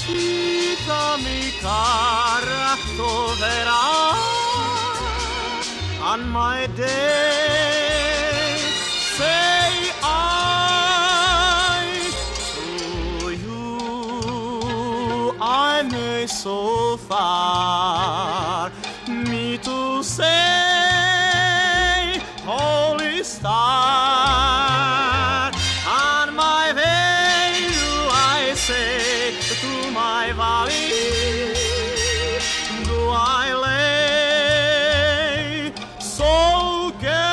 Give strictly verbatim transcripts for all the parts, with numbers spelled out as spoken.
cita mi cara troverà on my day. Say I to you, I may so far me to say, holy star, on my way do I say to my valley, do I lay so gay.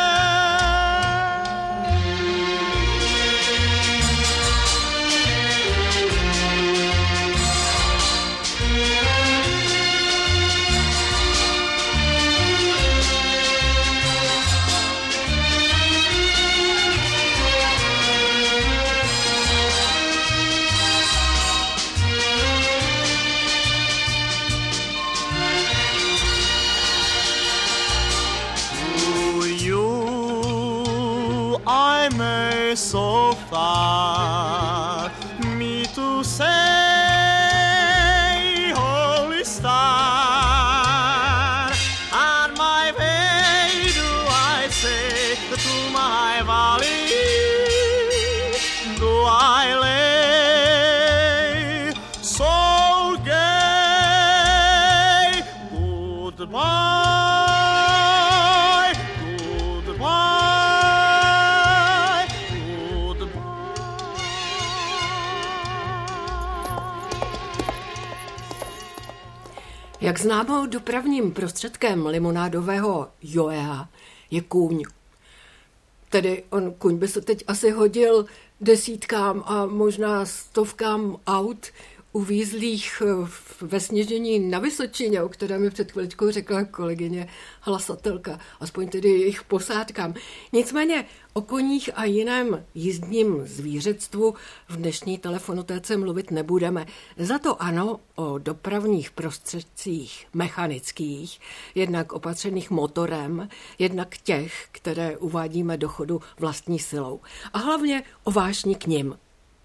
So far me to say, holy star, on my way do I say to my valley, do I lay so gay. Goodbye, goodbye. Jak známo, dopravním prostředkem limonádového Joea je kůň. Tedy on kůň by se teď asi hodil desítkám a možná stovkám aut uvízlých ve sněžení na Vysočině, o které mi před chviličkou řekla kolegyně hlasatelka, aspoň tedy jejich posádkám. Nicméně o koních a jiném jízdním zvířectvu v dnešní telefonotéce mluvit nebudeme. Za to ano, o dopravních prostředcích mechanických, jednak opatřených motorem, jednak těch, které uvádíme do chodu vlastní silou. A hlavně o vášni k nim.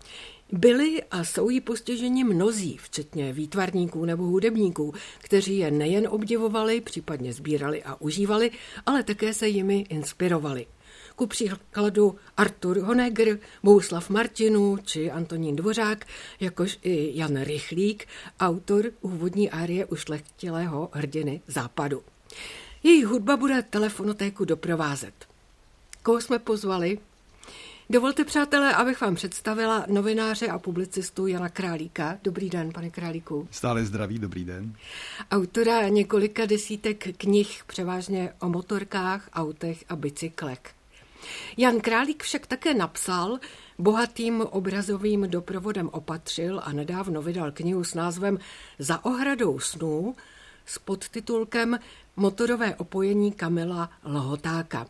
Byli a jsou jí postiženi mnozí, včetně výtvarníků nebo hudebníků, kteří je nejen obdivovali, případně sbírali a užívali, ale také se jimi inspirovali. Ku příkladu Artur Honegger, Bohuslav Martinů či Antonín Dvořák, jakož i Jan Rychlík, autor úvodní árie ušlechtilého hrdiny Západu. Její hudba bude telefonotéku doprovázet. Koho jsme pozvali? Dovolte, přátelé, abych vám představila novináře a publicistu Jana Králíka. Dobrý den, pane Králíku. Stále zdraví, dobrý den. Autora několika desítek knih, převážně o motorkách, autech a bicyklech. Jan Králík však také napsal, bohatým obrazovým doprovodem opatřil a nedávno vydal knihu s názvem Za ohradou snů s podtitulkem Motorové opojení Kamila Lhotáka.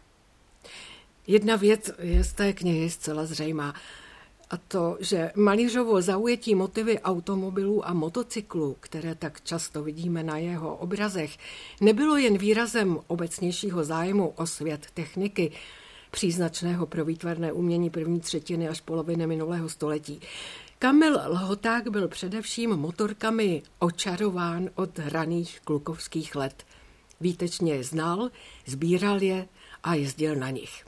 Jedna věc je z té knihy zcela zřejmá, a to, že malířovo zaujetí motivy automobilů a motocyklů, které tak často vidíme na jeho obrazech, nebylo jen výrazem obecnějšího zájmu o svět techniky, příznačného pro výtvarné umění první třetiny až poloviny minulého století. Kamil Lhoták byl především motorkami očarován od hraných klukovských let. Výtečně je znal, sbíral je a jezdil na nich.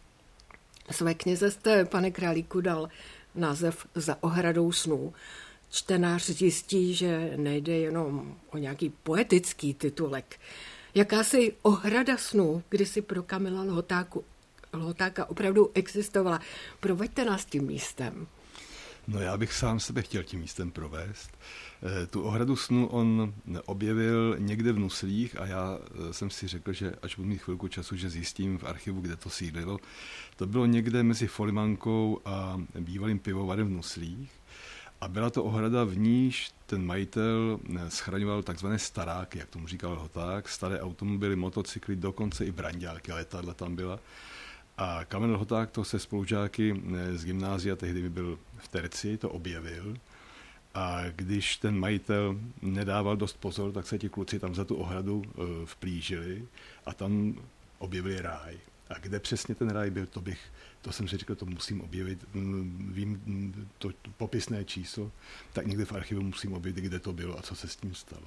Své knize jste, pane Králíku, dal název Za ohradou snů. Čtenář zjistí, že nejde jenom o nějaký poetický titulek. Jakási ohrada snů kdysi pro Kamila Lhotáku, Lhotáka opravdu existovala. Proveďte nás tím místem. No já bych sám sebe chtěl tím místem provést. Tu ohradu snů on objevil někde v Nuslích a já jsem si řekl, že až budu mít chvilku času, že zjistím v archivu, kde to sídlilo. To bylo někde mezi Folimankou a bývalým pivovarem v Nuslích a byla to ohrada, v níž ten majitel schraňoval takzvané staráky, jak tomu říkal Lhoták, staré automobily, motocykly, dokonce i branďáky, letadla tam byla. A Kamil Lhoták to se spolužáky z gymnázia, tehdy by byl v terci, to objevil. A když ten majitel nedával dost pozor, tak se ti kluci tam za tu ohradu vplížili a tam objevili ráj. A kde přesně ten ráj byl, to bych, to jsem si říkal, to musím objevit, vím to, to popisné číslo, tak někde v archivu musím objevit, kde to bylo a co se s tím stalo.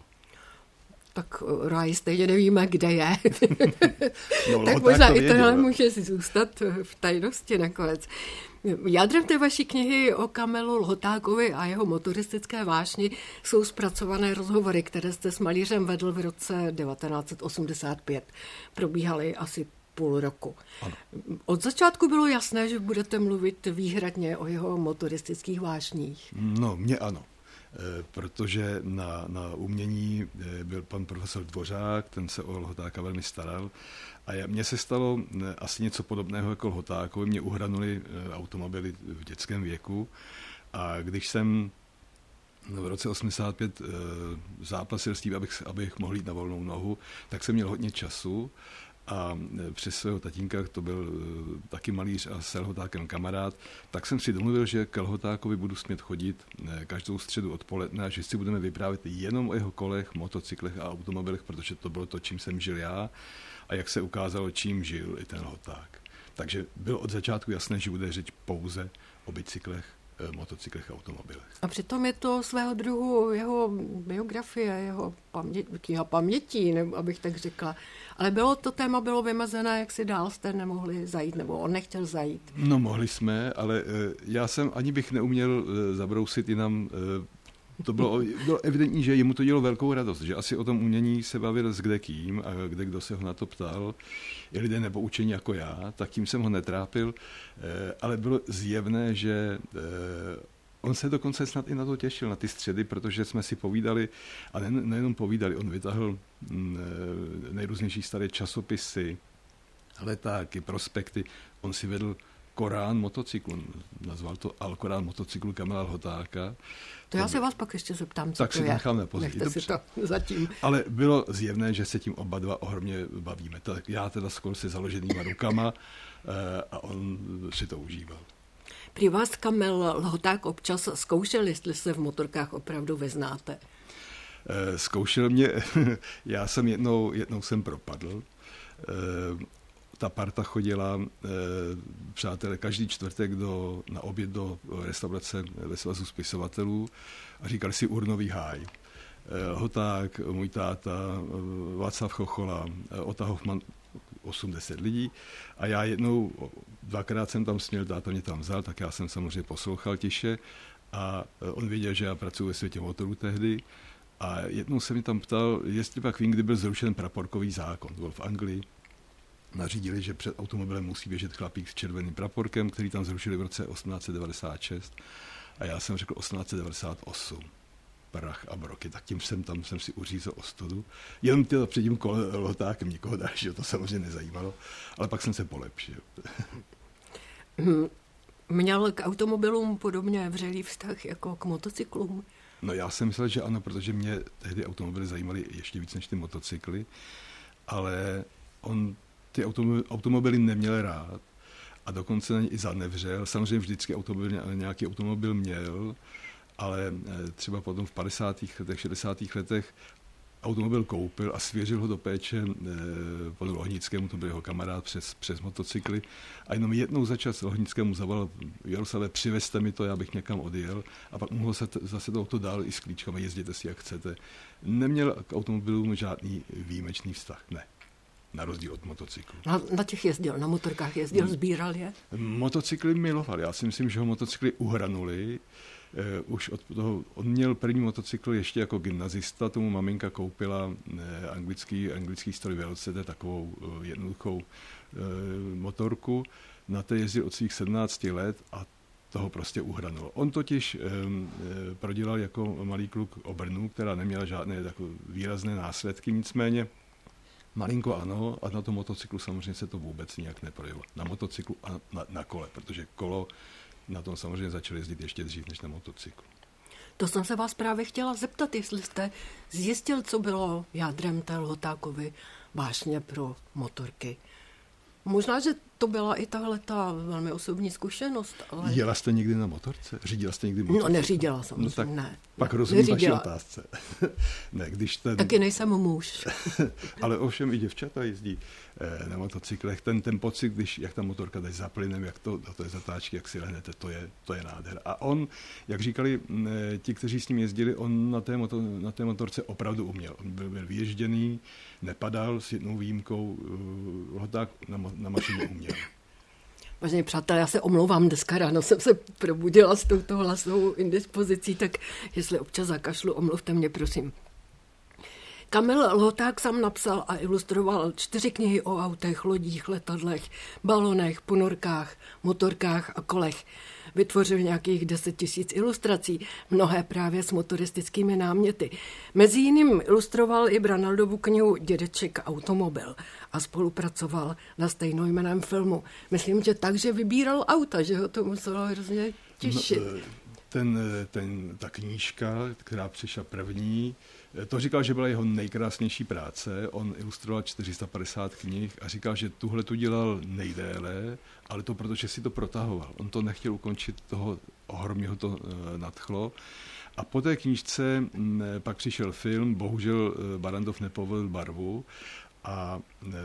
Tak ráj stejně nevíme, kde je. No, tak možná to i tohle může zůstat v tajnosti nakonec. Jádrem té vaší knihy o Kamelu Lhotákovi a jeho motoristické vášni jsou zpracované rozhovory, které jste s malířem vedl v roce devatenáct set osmdesát pět. Probíhaly asi půl roku. Ano. Od začátku bylo jasné, že budete mluvit výhradně o jeho motoristických vášních. No, mně ano. Protože na, na umění byl pan profesor Dvořák, ten se o Lhotáka velmi staral. A mně se stalo asi něco podobného jako Lhotákovi. Mě uhranuli automobily v dětském věku. A když jsem v roce osmdesát pět zápasil s tím, abych, abych mohl jít na volnou nohu, tak jsem měl hodně času. A přes svého tatínka, to byl taky malíř a s Lhotákem kamarád, tak jsem si domluvil, že k Lhotákovi budu smět chodit každou středu odpoledne a že si budeme vyprávět jenom o jeho kolech, motocyklech a automobilech, protože to bylo to, čím jsem žil já a jak se ukázalo, čím žil i ten Lhoták. Takže bylo od začátku jasné, že bude řeč pouze o bicyklech, motocyklech a automobilech. A přitom je to svého druhu jeho biografie, jeho pamě, kniha pamětí, nebo abych tak řekla. Ale bylo to téma bylo vymezené, jak si dál jste nemohli zajít, nebo on nechtěl zajít. No mohli jsme, ale já jsem ani bych neuměl zabrousit jinam. To bylo, bylo evidentní, že jemu to dělo velkou radost, že asi o tom umění se bavil s kdekým a kde kdo se ho na to ptal. I lidé nepoučení jako já, tak tím jsem ho netrápil, ale bylo zjevné, že on se dokonce snad i na to těšil, na ty středy, protože jsme si povídali, a ne, nejenom povídali, on vytahl nejrůznější staré časopisy, letáky, prospekty, on si vedl Korán motocyklu, nazval to Al-Korán motocyklu Kamila Lhotáka. To já se vás pak ještě zeptám, co tak to si je. Tak si necháme později. Nechte si to zatím. Ale bylo zjevné, že se tím oba dva ohromně bavíme. Tak já teda skoro se založenýma rukama a on si to užíval. Prý vás Kamil Lhoták občas zkoušel, jestli se v motorkách opravdu vyznáte. Zkoušel mě, já jsem jednou, jednou jsem propadl. Ta parta chodila, přátelé, každý čtvrtek do, na oběd do restaurace ve Svazu spisovatelů a říkali si Urnový háj. Lhoták, můj táta, Václav Chochola, Ota Hoffman, osm deset lidí. A já jednou, dvakrát jsem tam směl, táta mě tam vzal, tak já jsem samozřejmě poslouchal tiše a on věděl, že já pracuji ve Světě motorů tehdy. A jednou se mi tam ptal, jestli pak vím, kdy byl zrušen praporkový zákon. To byl v Anglii. Nařídili, že před automobilem musí běžet chlapík s červeným praporkem, který tam zrušili v roce osmnáct set devadesát šest. A já jsem řekl osmnáct set devadesát osm. Prach a broky. Tak tím jsem tam jsem si uřízl ostudu. Jenom tělo před tím Lhotákem nikoho dalšího, to samozřejmě nezajímalo. Ale pak jsem se polepšil. Měl k automobilům podobně vřelý vztah jako k motocyklům? No já jsem myslel, že ano, protože mě tehdy automobily zajímaly ještě víc než ty motocykly. Ale on ty automobily, automobily neměl rád a dokonce na ně i zanevřel. Samozřejmě vždycky automobil, nějaký automobil měl, ale třeba potom v padesátých letech, šedesátých letech automobil koupil a svěřil ho do péče panu Lohnickému, to byl jeho kamarád přes, přes motocykly. A jenom jednou za čas Lohnickému zavolal: Jaroslave, přivezte mi to, já bych někam odjel. A pak mohl se t- zase do auto dál i s klíčkami, jezděte si, jak chcete. Neměl k automobilům žádný výjimečný vztah, ne. Na rozdíl od motocyklů. Na, na těch jezdil, na motorkách jezdil, sbíral je? Motocykly miloval. Já si myslím, že ho motocykly uhranuli. Uh, už od toho, on měl první motocykl ještě jako gymnazista, tomu maminka koupila uh, anglický, anglický stroj Velocete, takovou uh, jednoduchou uh, motorku. Na té jezdil od svých sedmnácti let a toho prostě uhranulo. On totiž um, prodělal jako malý kluk obrnu, která neměla žádné takové výrazné následky, nicméně malinko ano, a na tom motocyklu samozřejmě se to vůbec nijak neprojevilo. Na motocyklu a na, na kole, protože kolo na tom samozřejmě začal jezdit ještě dřív než na motocyklu. To jsem se vás právě chtěla zeptat, jestli jste zjistil, co bylo jádrem té Lhotákovy vášně pro motorky. Možná, že to byla i tahle ta velmi osobní zkušenost. Ale... Jela jste někdy na motorce? Řídila jste někdy motorce? No neřídila jsem, no, tak ne. Pak rozumím vaší Neřídila. otázce. ne, když ten... Taky nejsem muž. Ale ovšem i děvčata jezdí na motocyklech. Ten, ten pocit, když, jak ta motorka jde za plynem, jak to, to je zatáčky, jak si lehnete, to je, to je nádhera. A on, jak říkali ti, kteří s ním jezdili, on na té, moto, na té motorce opravdu uměl. On byl, byl vyježděný, nepadal s jednou výjimkou, Lhoták na, na mašině uměl. Vážení přátelé, já se omlouvám, dneska ráno jsem se probudila s touto hlasovou indispozicí, tak jestli občas zakašlu, omluvte mě, prosím. Kamil Lhoták sám napsal a ilustroval čtyři knihy o autech, lodích, letadlech, balonech, ponorkách, motorkách a kolech. Vytvořil nějakých deset tisíc ilustrací, mnohé právě s motoristickými náměty. Mezi jiným ilustroval i Branaldovu knihu Dědeček automobil a spolupracoval na stejnojmenném filmu. Myslím, že tak, že vybíral auta, že ho to muselo hrozně těšit. No, ten, ten, ta knížka, která přišla první, to říkal, že byla jeho nejkrásnější práce. On ilustroval čtyři sta padesát knih a říkal, že tuhle tu dělal nejdéle, ale to proto, že si to protahoval. On to nechtěl ukončit, toho ohromně ho to nadchlo. A po té knížce pak přišel film, bohužel Barrandov nepovolil barvu a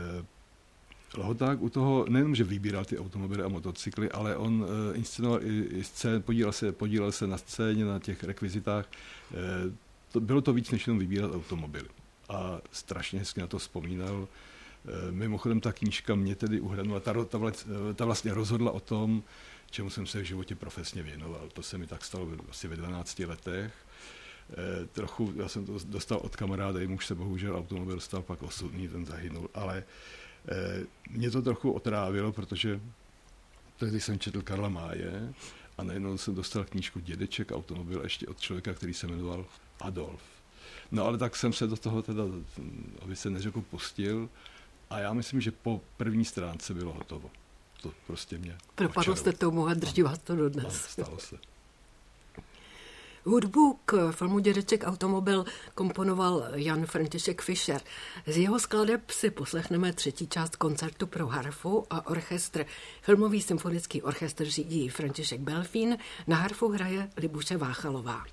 Lhoták u toho nejenom, že vybíral ty automobily a motocykly, ale on inscenoval i, i scén, podílel se, podílel se na scéně, na těch rekvizitách. To, bylo to víc, než jenom vybírat automobily. A strašně hezky na to vzpomínal. Mimochodem ta knížka mě tedy uhranula, ta, ta, ta vlastně rozhodla o tom, čemu jsem se v životě profesně věnoval. To se mi tak stalo asi ve dvanácti letech. E, trochu, já jsem to dostal od kamaráda, jim už se bohužel automobil stal pak osudný, ten zahynul, ale e, mě to trochu otrávilo, protože tehdy jsem četl Karla Máje a najednou jsem dostal knížku Dědeček automobil ještě od člověka, který se jmenoval Adolf. No ale tak jsem se do toho teda, aby se neřekl, pustil a já myslím, že po první stránce bylo hotovo. To prostě mě Propadl jste tomu a drží vás to dodnes. No, stalo se. Hudbu k filmu Dědeček automobil komponoval Jan František Fischer. Z jeho skladeb si poslechneme třetí část koncertu pro harfu a orchestr. Filmový symfonický orchestr řídí František Belfín, na harfu hraje Libuše Váchalová.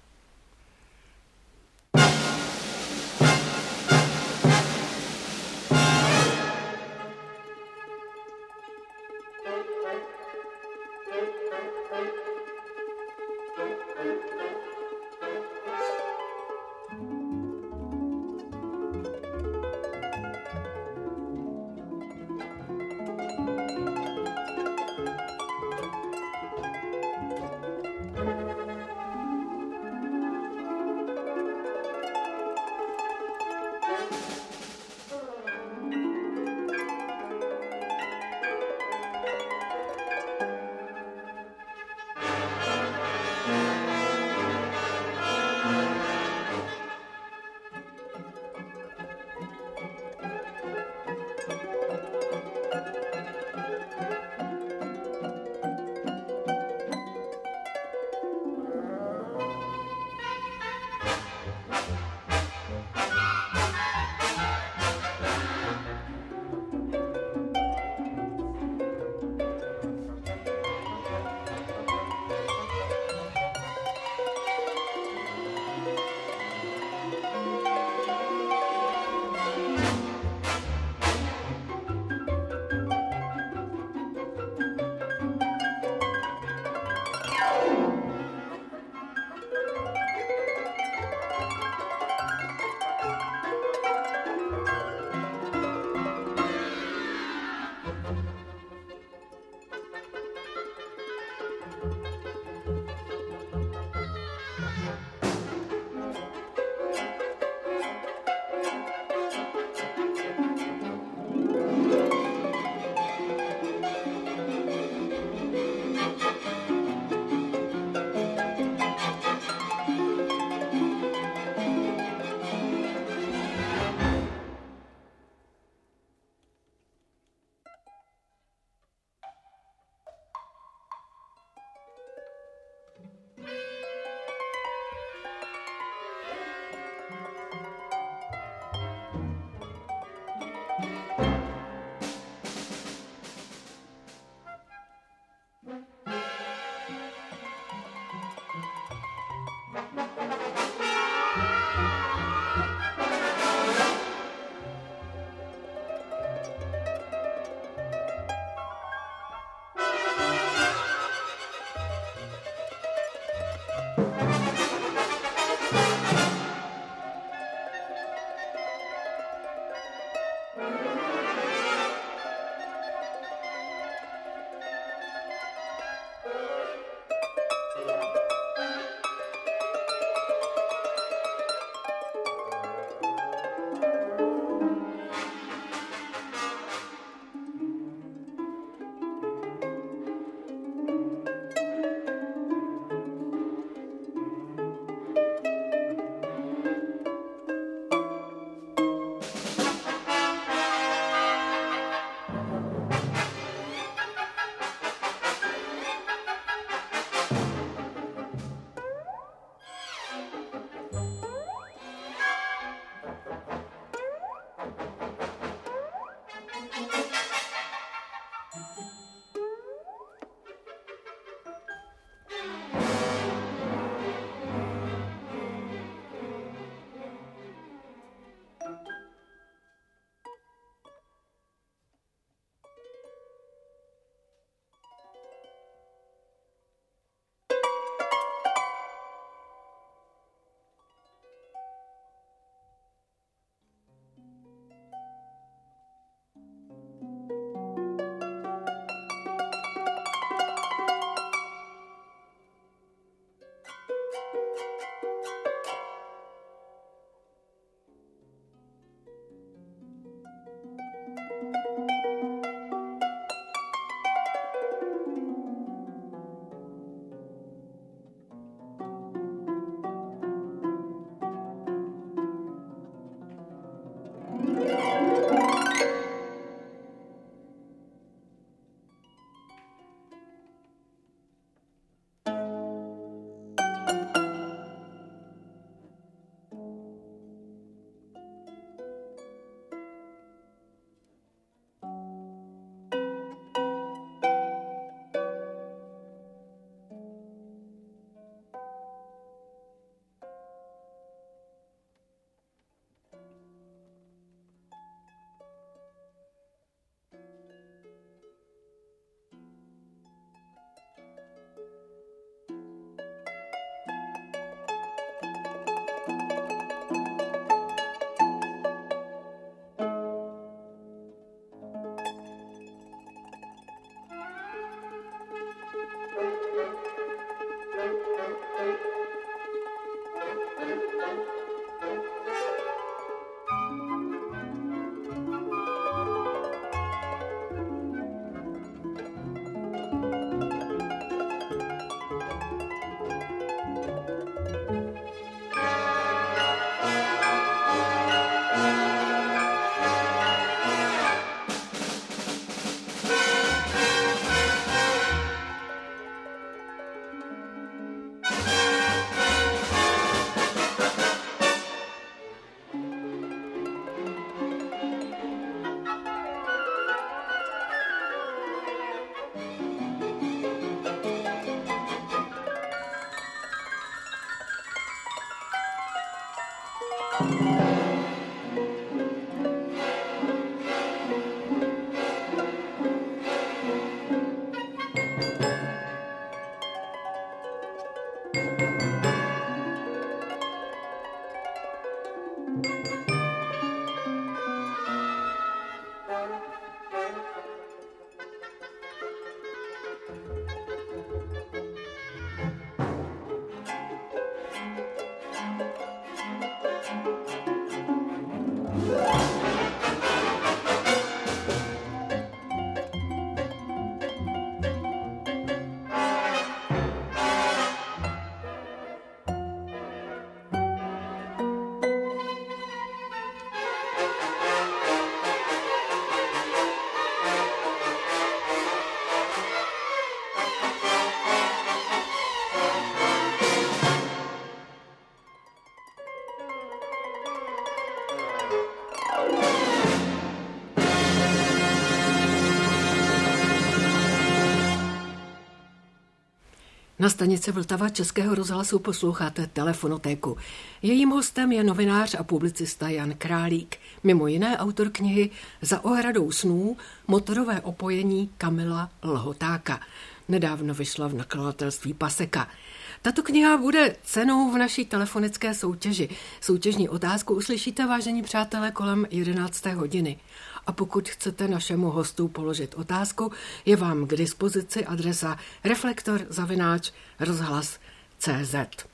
Na stanici Vltava Českého rozhlasu posloucháte Telefonotéku. Jejím hostem je novinář a publicista Jan Králík, mimo jiné autor knihy Za ohradou snů, motorové opojení Kamila Lhotáka. Nedávno vyšla v nakladatelství Paseka. Tato kniha bude cenou v naší telefonické soutěži. Soutěžní otázku uslyšíte, vážení přátelé, kolem jedenácté hodiny. A pokud chcete našemu hostu položit otázku, je vám k dispozici adresa reflektor zavináč rozhlas tečka cé zet.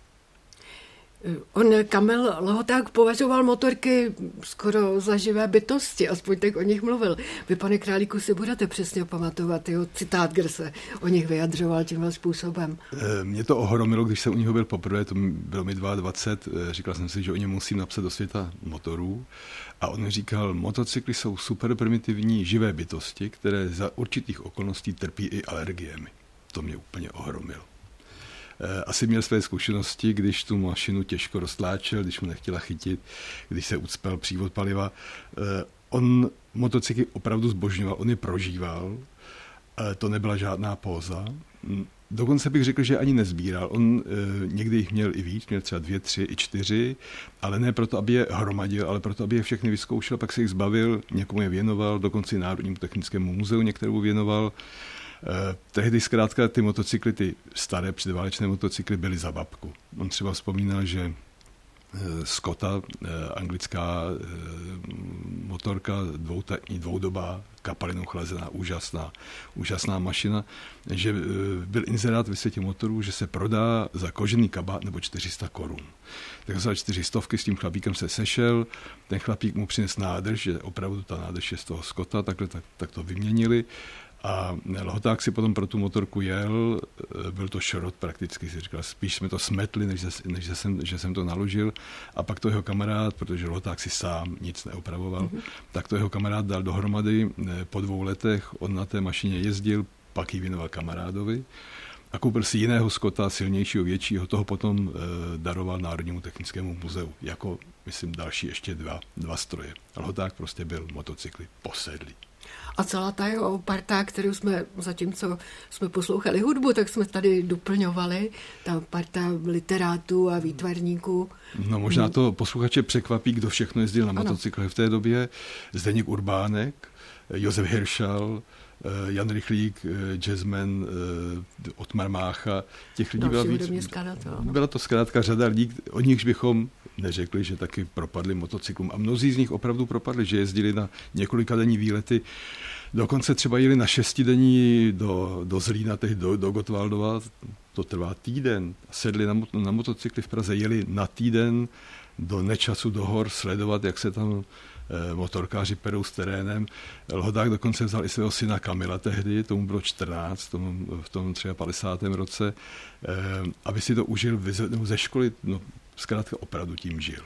On, Kamil Lhoták, považoval motorky skoro za živé bytosti, aspoň tak o nich mluvil. Vy, pane Králíku, si budete přesně pamatovat jeho citát, kde se o nich vyjadřoval tímhle způsobem. Mě to ohromilo, když jsem u něho byl poprvé, to bylo mi dvacet dva, říkal jsem si, že o něm musím napsat do světa motorů. A on říkal, motocykly jsou super primitivní živé bytosti, které za určitých okolností trpí i alergiemi. To mě úplně ohromilo. asi měl své zkušenosti, když tu mašinu těžko roztláčel, když mu nechtěla chytit, když se ucpel přívod paliva. On motocykly opravdu zbožňoval, on je prožíval, to nebyla žádná póza. Dokonce bych řekl, že ani nezbíral. On e, někdy jich měl i víc, měl třeba dvě, tři i čtyři, ale ne proto, aby je hromadil, ale proto, aby je všechny vyzkoušel, pak se jich zbavil, někomu je věnoval, dokonce i Národnímu technickému muzeu některou věnoval. E, tehdy zkrátka ty motocykly, ty staré předválečné motocykly byly za babku. On třeba vzpomínal, že Scotta, anglická motorka, dvoutatní, dvoudobá, kapalinou chlazená, úžasná, úžasná mašina, že byl inzerát ve světě motorů, že se prodá za kožený kabát nebo čtyři sta korun. Tak za čtyři stovky s tím chlapíkem se sešel, ten chlapík mu přines nádrž, že opravdu ta nádrž je z toho Scotta, takhle tak, tak to vyměnili. A Lhoták si potom pro tu motorku jel, byl to šrot prakticky, si říkal, spíš jsme to smetli, než, než že, jsem, že jsem to naložil. A pak to jeho kamarád, protože Lhoták si sám nic neopravoval, mm-hmm. tak to jeho kamarád dal dohromady. Po dvou letech on na té mašině jezdil, pak ji věnoval kamarádovi a koupil si jiného Scotta, silnějšího, většího, toho potom e, daroval Národnímu technickému muzeu, jako, myslím, další ještě dva, dva stroje. Lhoták prostě byl motocykly posedlý. A celá ta jeho parta, kterou jsme, zatímco jsme poslouchali hudbu, tak jsme tady doplňovali, ta parta literátů a výtvarníků. No možná to posluchače překvapí, kdo všechno jezdil na motocyklech v té době. Zdeněk Urbánek, Josef Hiršal, Jan Rychlík, jazzman, Otmar Mácha, těch lidí no, byla víc. Byla to zkrátka řada lidí, o nichž bychom neřekli, že taky propadli motocyklům. A mnozí z nich opravdu propadli, že jezdili na několika denní výlety. Dokonce třeba jeli na šestidenní do, do Zlína, tehdy do, do Gottwaldova, to trvá týden. Sedli na, na motocykly v Praze, jeli na týden do Nečasu, do hor, sledovat, jak se tam motorkáři perou s terénem. Lhoták dokonce vzal i svého syna Kamila tehdy, tomu bylo čtrnáct, tomu, v tom padesátém třetím roce, aby si to užil ze školy, no zkrátka opravdu tím žil.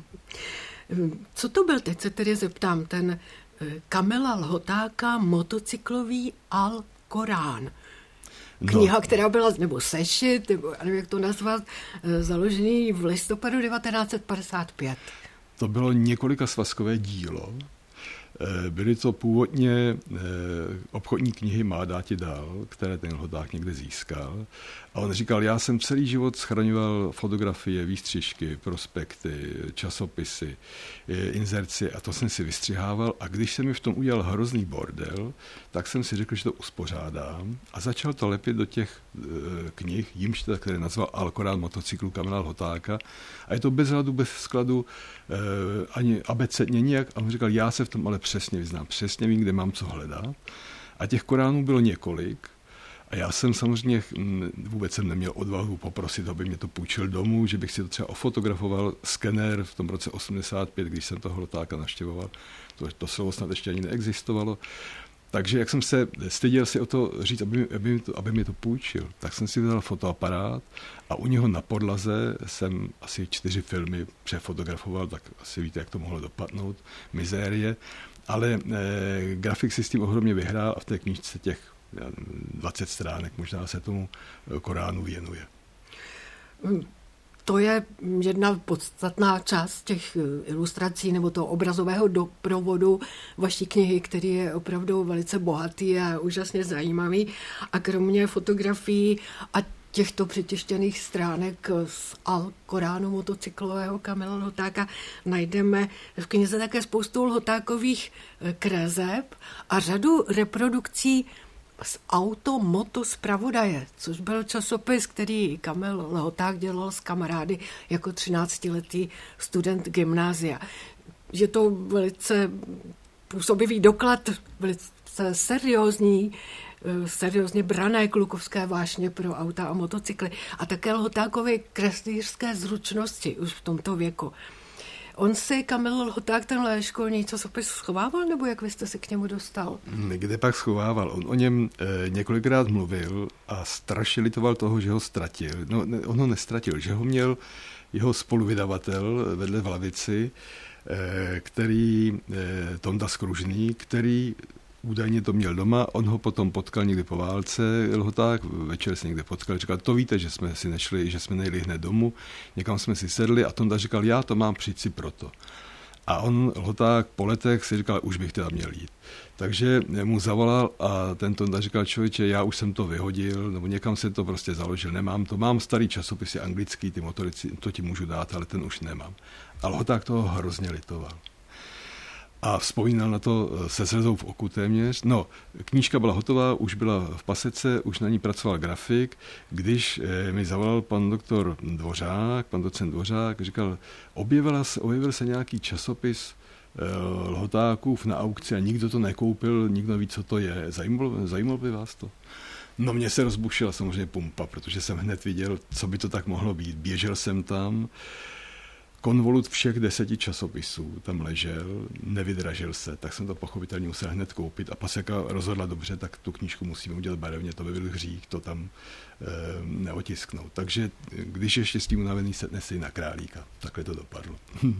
Co to byl, teď se tedy zeptám, ten Kamila Lhotáka motocyklový Al-Korán? Kniha, no. která byla, nebo sešit, nebo nevím, jak to nazvat, založený v listopadu devatenáct set padesát pět. To bylo několika svazkové dílo. Byly to původně obchodní knihy Má dáti dál, které ten Lhoták někde získal. A on říkal, já jsem celý život schraňoval fotografie, výstřižky, prospekty, časopisy, inzerci a to jsem si vystřihával. A když se mi v tom udělal hrozný bordel, tak jsem si řekl, že to uspořádám a začal to lepit do těch knih, jimž teda, které nazval Al-Korán motocyklu Kamila Lhotáka. A je to bez hladu, bez skladu, ani abecedně nijak. A on říkal, já se v tom ale přesně vyznám, přesně vím, kde mám co hledat. A těch Koránů bylo několik. A já jsem samozřejmě vůbec jsem neměl odvahu poprosit, aby mě to půjčil domů, že bych si to třeba ofotografoval. Skener v tom roce osmdesát pět, když jsem toho Lhotáka navštěvoval, to, to slovo snad ještě ani neexistovalo. Takže jak jsem se styděl si o to říct, aby, aby, mi to, aby mi to půjčil, tak jsem si vzal fotoaparát a u něho na podlaze jsem asi čtyři filmy přefotografoval, tak asi víte, jak to mohlo dopadnout, mizérie. Ale eh, grafik si s tím ohromně vyhrál a v té knížce těch dvacet stránek možná se tomu Koránu věnuje. To je jedna podstatná část těch ilustrací nebo toho obrazového doprovodu vaší knihy, který je opravdu velice bohatý a úžasně zajímavý. A kromě fotografií a těchto přetištěných stránek z Al-Koránu motocyklového Kamila Lhotáka najdeme v knize také spoustu Lhotákových kreseb a řadu reprodukcí z Auto Moto Zpravodaje, což byl časopis, který Kamil Lhoták dělal s kamarády jako třináctiletý student gymnázia. Je to velice působivý doklad, velice seriózní, seriózně brané klukovské vášně pro auta a motocykly a také Lhotákovy kreslířské zručnosti už v tomto věku. On si, Kamil Lhoták, tenhle školní časopis schovával, nebo jak vy jste se k němu dostal? Kde pak schovával? On o něm e, několikrát mluvil a strašně litoval toho, že ho ztratil. No, ne, on ho nestratil, že ho měl jeho spoluvydavatel vedle v lavici, e, který, e, Tonda Skružný, který údajně to měl doma, on ho potom potkal někdy po válce, Lhoták, večer se někde potkal, říkal, to víte, že jsme si nešli, že jsme nejeli hned domů, někam jsme si sedli a Tonda říkal, já to mám přijít si proto. A on, Lhoták, po letech si říkal, už bych teda měl jít. Takže mu zavolal a ten Tonda říkal, člověče, já už jsem to vyhodil, nebo někam se to prostě založil, nemám to, mám starý časopisy anglický, ty motorici, to ti můžu dát, ale ten už nemám. A Lhoták toho hrozně litoval. A vzpomínal na to se slzou v oku téměř. No, knížka byla hotová, už byla v pasece, už na ní pracoval grafik, když mi zavolal pan doktor Dvořák, pan docent Dvořák, říkal, objevila se, objevil se nějaký časopis Lhotákův na aukci a nikdo to nekoupil, nikdo neví, co to je. Zajímalo, zajímalo by vás to? No, mě se rozbušila samozřejmě pumpa, protože jsem hned viděl, co by to tak mohlo být. Běžel jsem tam, konvolut všech deseti časopisů tam ležel, nevydražil se, tak jsem to pochopitelně musel hned koupit a Paseka rozhodla dobře, tak tu knížku musíme udělat barevně, to by byl hřích, to tam e, neotisknout. Takže když je štěstí unavený, setne si na Králíka. Takhle to dopadlo.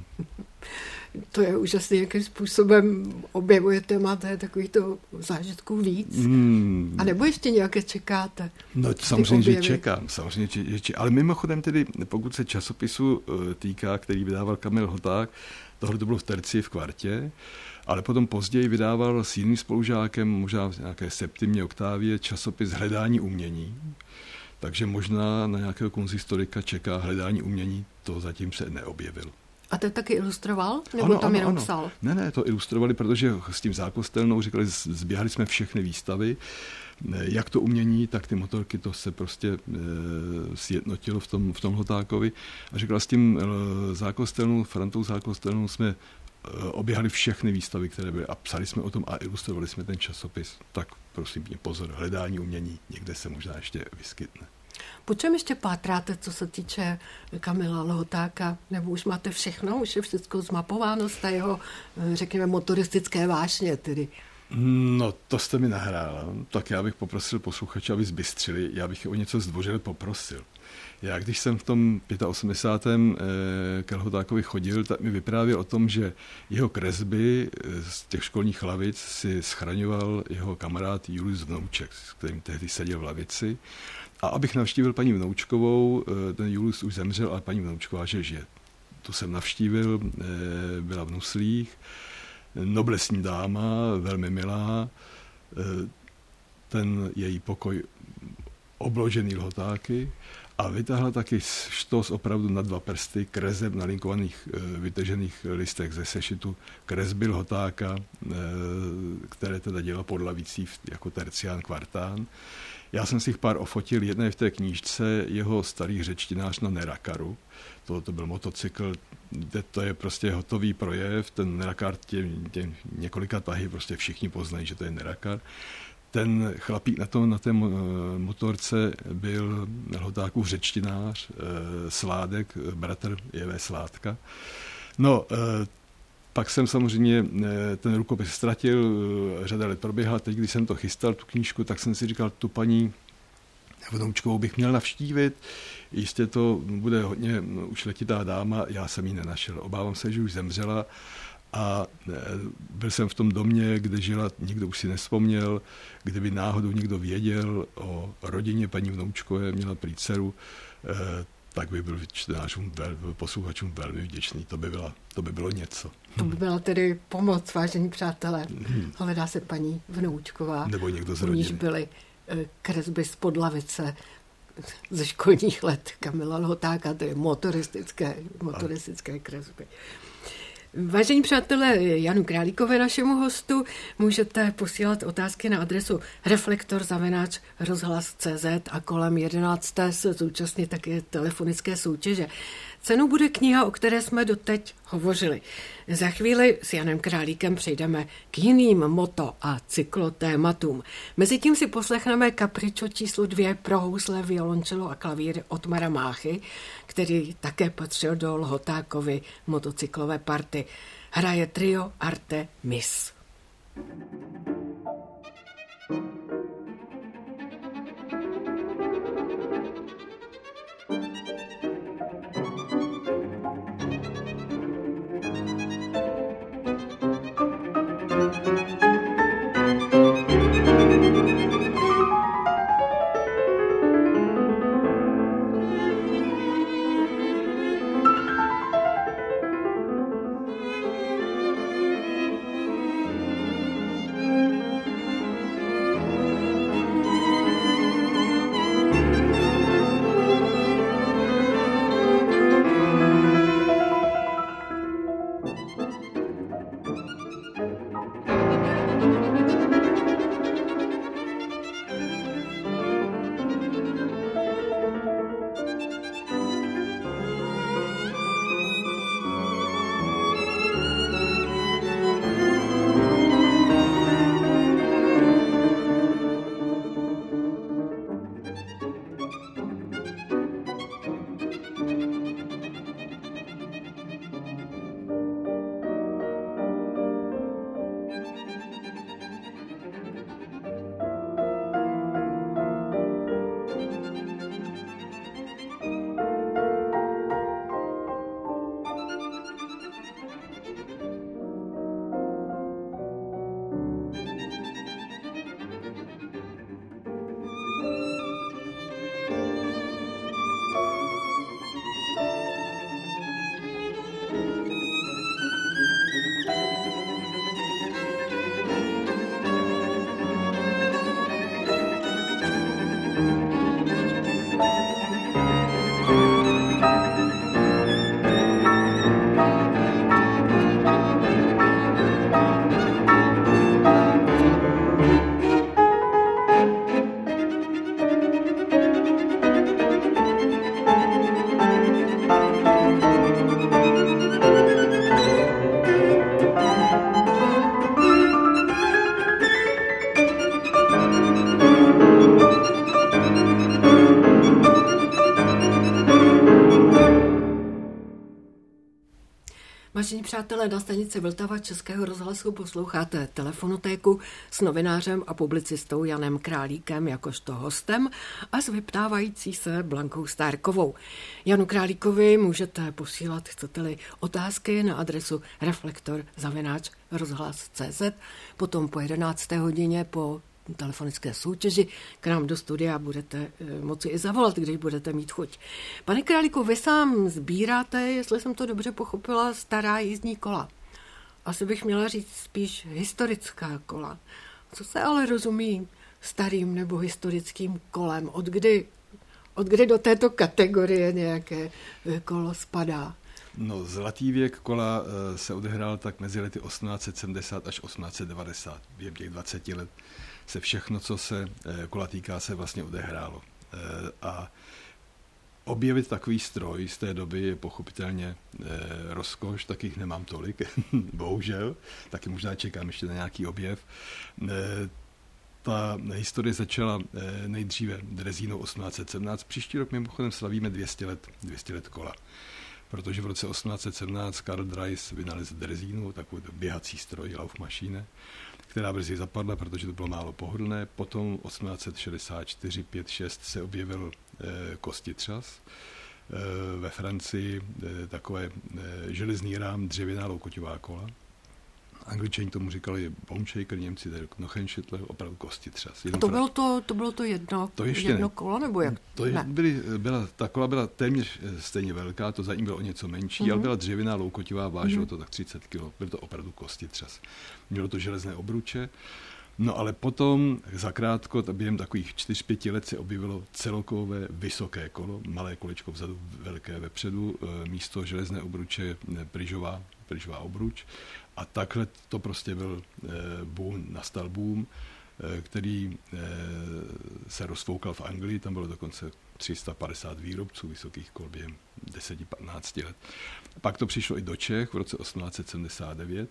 To je úžasný, jakým způsobem objevuje témata takovýchto zážitků víc. Hmm. A nebo ještě nějaké čekáte? No samozřejmě, že čekám. Samozřejmě, že čekám. Ale mimochodem tedy, pokud se časopisu týká, který vydával Kamil Lhoták, tohle to bylo v terci v kvartě, ale potom později vydával s jiným spolužákem, možná v nějaké septimě oktávě, časopis Hledání umění. Takže možná na nějakého konzistorika čeká Hledání umění, to zatím se neobjevilo. A ten taky ilustroval? Nebo ano, tam ano, jenom ano. psal? Ne, ne, to ilustrovali, protože s tím Zákostelnou říkali, zběhali jsme všechny výstavy, jak to umění, tak ty motorky, to se prostě e, sjednotilo v tom, v tom Lhotákovi. A říkala, s tím e, Zákostelnou, Frantou Zákostelnou jsme e, oběhali všechny výstavy, které byly a psali jsme o tom a ilustrovali jsme ten časopis. Tak prosím mě pozor, Hledání umění někde se možná ještě vyskytne. Po čem ještě pátráte, co se týče Kamila Lhotáka? Nebo už máte všechno? Už je všechno zmapováno z té jeho, řekněme, motoristické vášně tedy? No, to jste mi nahrála. Tak já bych poprosil posluchače, aby zbystřili. Já bych o něco zdvořile poprosil. Já, když jsem v tom osmdesátém pátém k Lhotákovi chodil, tak mi vyprávěl o tom, že jeho kresby z těch školních lavic si schraňoval jeho kamarád Julius Vnouček, s kterým tehdy seděl v lavici. A abych navštívil paní Vnoučkovou, ten Julius už zemřel, ale paní Vnoučková, že žije. Tu jsem navštívil, byla v Nuslích, noblesní dáma, velmi milá, ten její pokoj obložený Lhotáky a vytáhla taky štos opravdu na dva prsty kreseb na linkovaných vytržených listech ze sešitu kresby Lhotáka, které teda dělal pod lavicí jako tercián kvartán. Já jsem si jich pár ofotil, jedna je v té knížce, jeho starý řečtinář na Nerakaru, to, to byl motocykl, to je prostě hotový projev, ten Nerakar tě, tě několika tahy prostě všichni poznají, že to je Nerakar. Ten chlapík na, tom, na té motorce byl Lhotákův řečtinář, Sládek, bratr J V Sládka. No, pak jsem samozřejmě ten rukopis ztratil, řada let proběhla, teď, když jsem to chystal, tu knížku, tak jsem si říkal, tu paní Vnoučkovou bych měl navštívit, jistě to bude hodně už letitá dáma, já jsem ji nenašel, obávám se, že už zemřela a byl jsem v tom domě, kde žila, nikdo už si nevzpomněl, kdyby náhodou někdo věděl o rodině paní Vnoučkové, měla prý dceru, tak by byl čtenářům, posluchačům velmi vděčný. To by, byla, to by bylo něco. To by byla tedy pomoc, vážení přátelé. Hmm. Hledá se paní Vnoučková. Nebo někdo z rodiny. Byly kresby z podlavice ze školních let Kamila Lhotáka, to je motoristické, motoristické kresby. Vážení přátelé, Janu Králíkové, našemu hostu, můžete posílat otázky na adresu reflektor zavináč rozhlas tečka cé zet a kolem jedenácté se zúčastnit také telefonické soutěže. Cenou bude kniha, o které jsme doteď hovořili. Za chvíli s Janem Králíkem přejdeme k jiným moto a cyklotématům. Mezitím si poslechneme kapričo číslo dvě pro housle, violončelo a klavír Ottmara Máchy, který také patřil do Lhotákovy motocyklové party. Hraje trio Arte Mis. Vážení přátelé, na stanici Vltava Českého rozhlasu posloucháte Telefonotéku s novinářem a publicistou Janem Králíkem jakožto hostem a s vyptávající se Blankou Stárkovou. Janu Králíkovi můžete posílat, chcete-li, otázky na adresu reflektor zavináč rozhlas tečka cé zet, potom po jedenácté hodině po telefonické soutěži k nám do studia budete moci i zavolat, když budete mít chuť. Pane Králíku, vy sám sbíráte, jestli jsem to dobře pochopila, stará jízdní kola. Asi bych měla říct spíš historická kola. Co se ale rozumí starým nebo historickým kolem? Od kdy, od kdy do této kategorie nějaké kolo spadá? No, zlatý věk kola se odehrál tak mezi lety osmnáct set sedmdesát až osmnáct set devadesát. Během těch dvaceti let se všechno, co se kola týká, se vlastně odehrálo. A objevit takový stroj z té doby je pochopitelně rozkoš, takých nemám tolik, bohužel, taky možná čekám ještě na nějaký objev. Ta historie začala nejdříve drezínou osmnáct set sedmnáct, příští rok mimochodem slavíme dvě stě let, dvě stě let kola. Protože v roce osmnáct set sedmnáct Karl Drais vynalezl drezínu, takovou běhací stroj, Laufmaschine, která brzy zapadla, protože to bylo málo pohodlné. Potom osmnáct set šedesát čtyři, pět, šest se objevil e, kostitřas. E, ve Francii e, takové e, železný rám, dřevěná loukoťová kola. Angličani tomu říkali Boneshaker, Němci tedy Knochenschüttler, opravdu kostitřas. A to bylo to, to bylo to jedno, to ještě jedno ne. kolo, nebo jak? To je, byly, byla, ta kola byla téměř stejně velká, to za ní bylo o něco menší, mm-hmm. ale byla dřevěná, loukoťová, vážilo mm-hmm. to tak třicet kilo, byl to opravdu kostitřas. Mělo to železné obruče, no ale potom zakrátko, během takových čtyř pěti let se objevilo celokové vysoké kolo, malé kolečko vzadu, velké vepředu, místo železné obruče pryžová, pryžová obruč. A takhle to prostě byl e, boom, nastal boom, e, který e, se rozfoukal v Anglii, tam bylo dokonce tři sta padesát výrobců vysokých kol během deset až patnáct let. Pak to přišlo i do Čech v roce osmnáct set sedmdesát devět,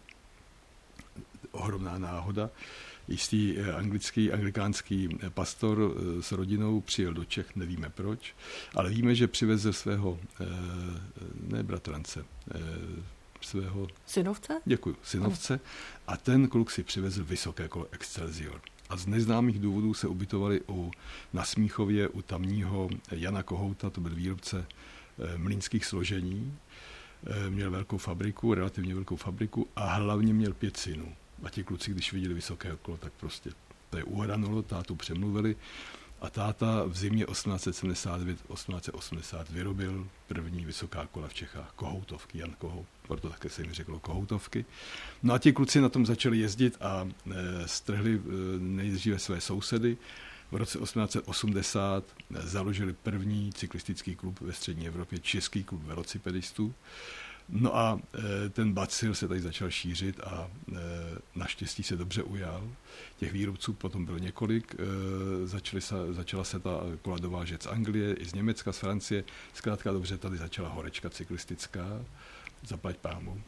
ohromná náhoda. Jistý anglický, anglikánský pastor s rodinou přijel do Čech, nevíme proč, ale víme, že přivezl svého, e, ne bratrance, e, svého... Synovce? Děkuju, synovce. A ten kluk si přivezl vysoké kolo Excelsior. A z neznámých důvodů se ubytovali u, na Smíchově u tamního Jana Kohouta, to byl výrobce e, mlýnských složení. E, měl velkou fabriku, relativně velkou fabriku a hlavně měl pět synů. A ti kluci, když viděli vysoké kolo, tak prostě to je uhranulo, tátu přemluvili. A táta v zimě osmnáct set sedmdesát devět osmnáct set osmdesát vyrobil první vysoká kola v Čechách, Kohoutovky, Jan Kohout, proto také se jim řeklo Kohoutovky. No a ti kluci na tom začali jezdit a e, strhli e, nejdříve své sousedy. V roce osmnáct set osmdesát založili první cyklistický klub ve střední Evropě, Český klub velocipedistů. No a e, ten bacil se tady začal šířit a e, naštěstí se dobře ujal. Těch výrobců potom bylo několik. E, začali se, začala se ta kola dovážet z Anglie, i z Německa, z Francie. Zkrátka dobře, tady začala horečka cyklistická, zaplať pámu.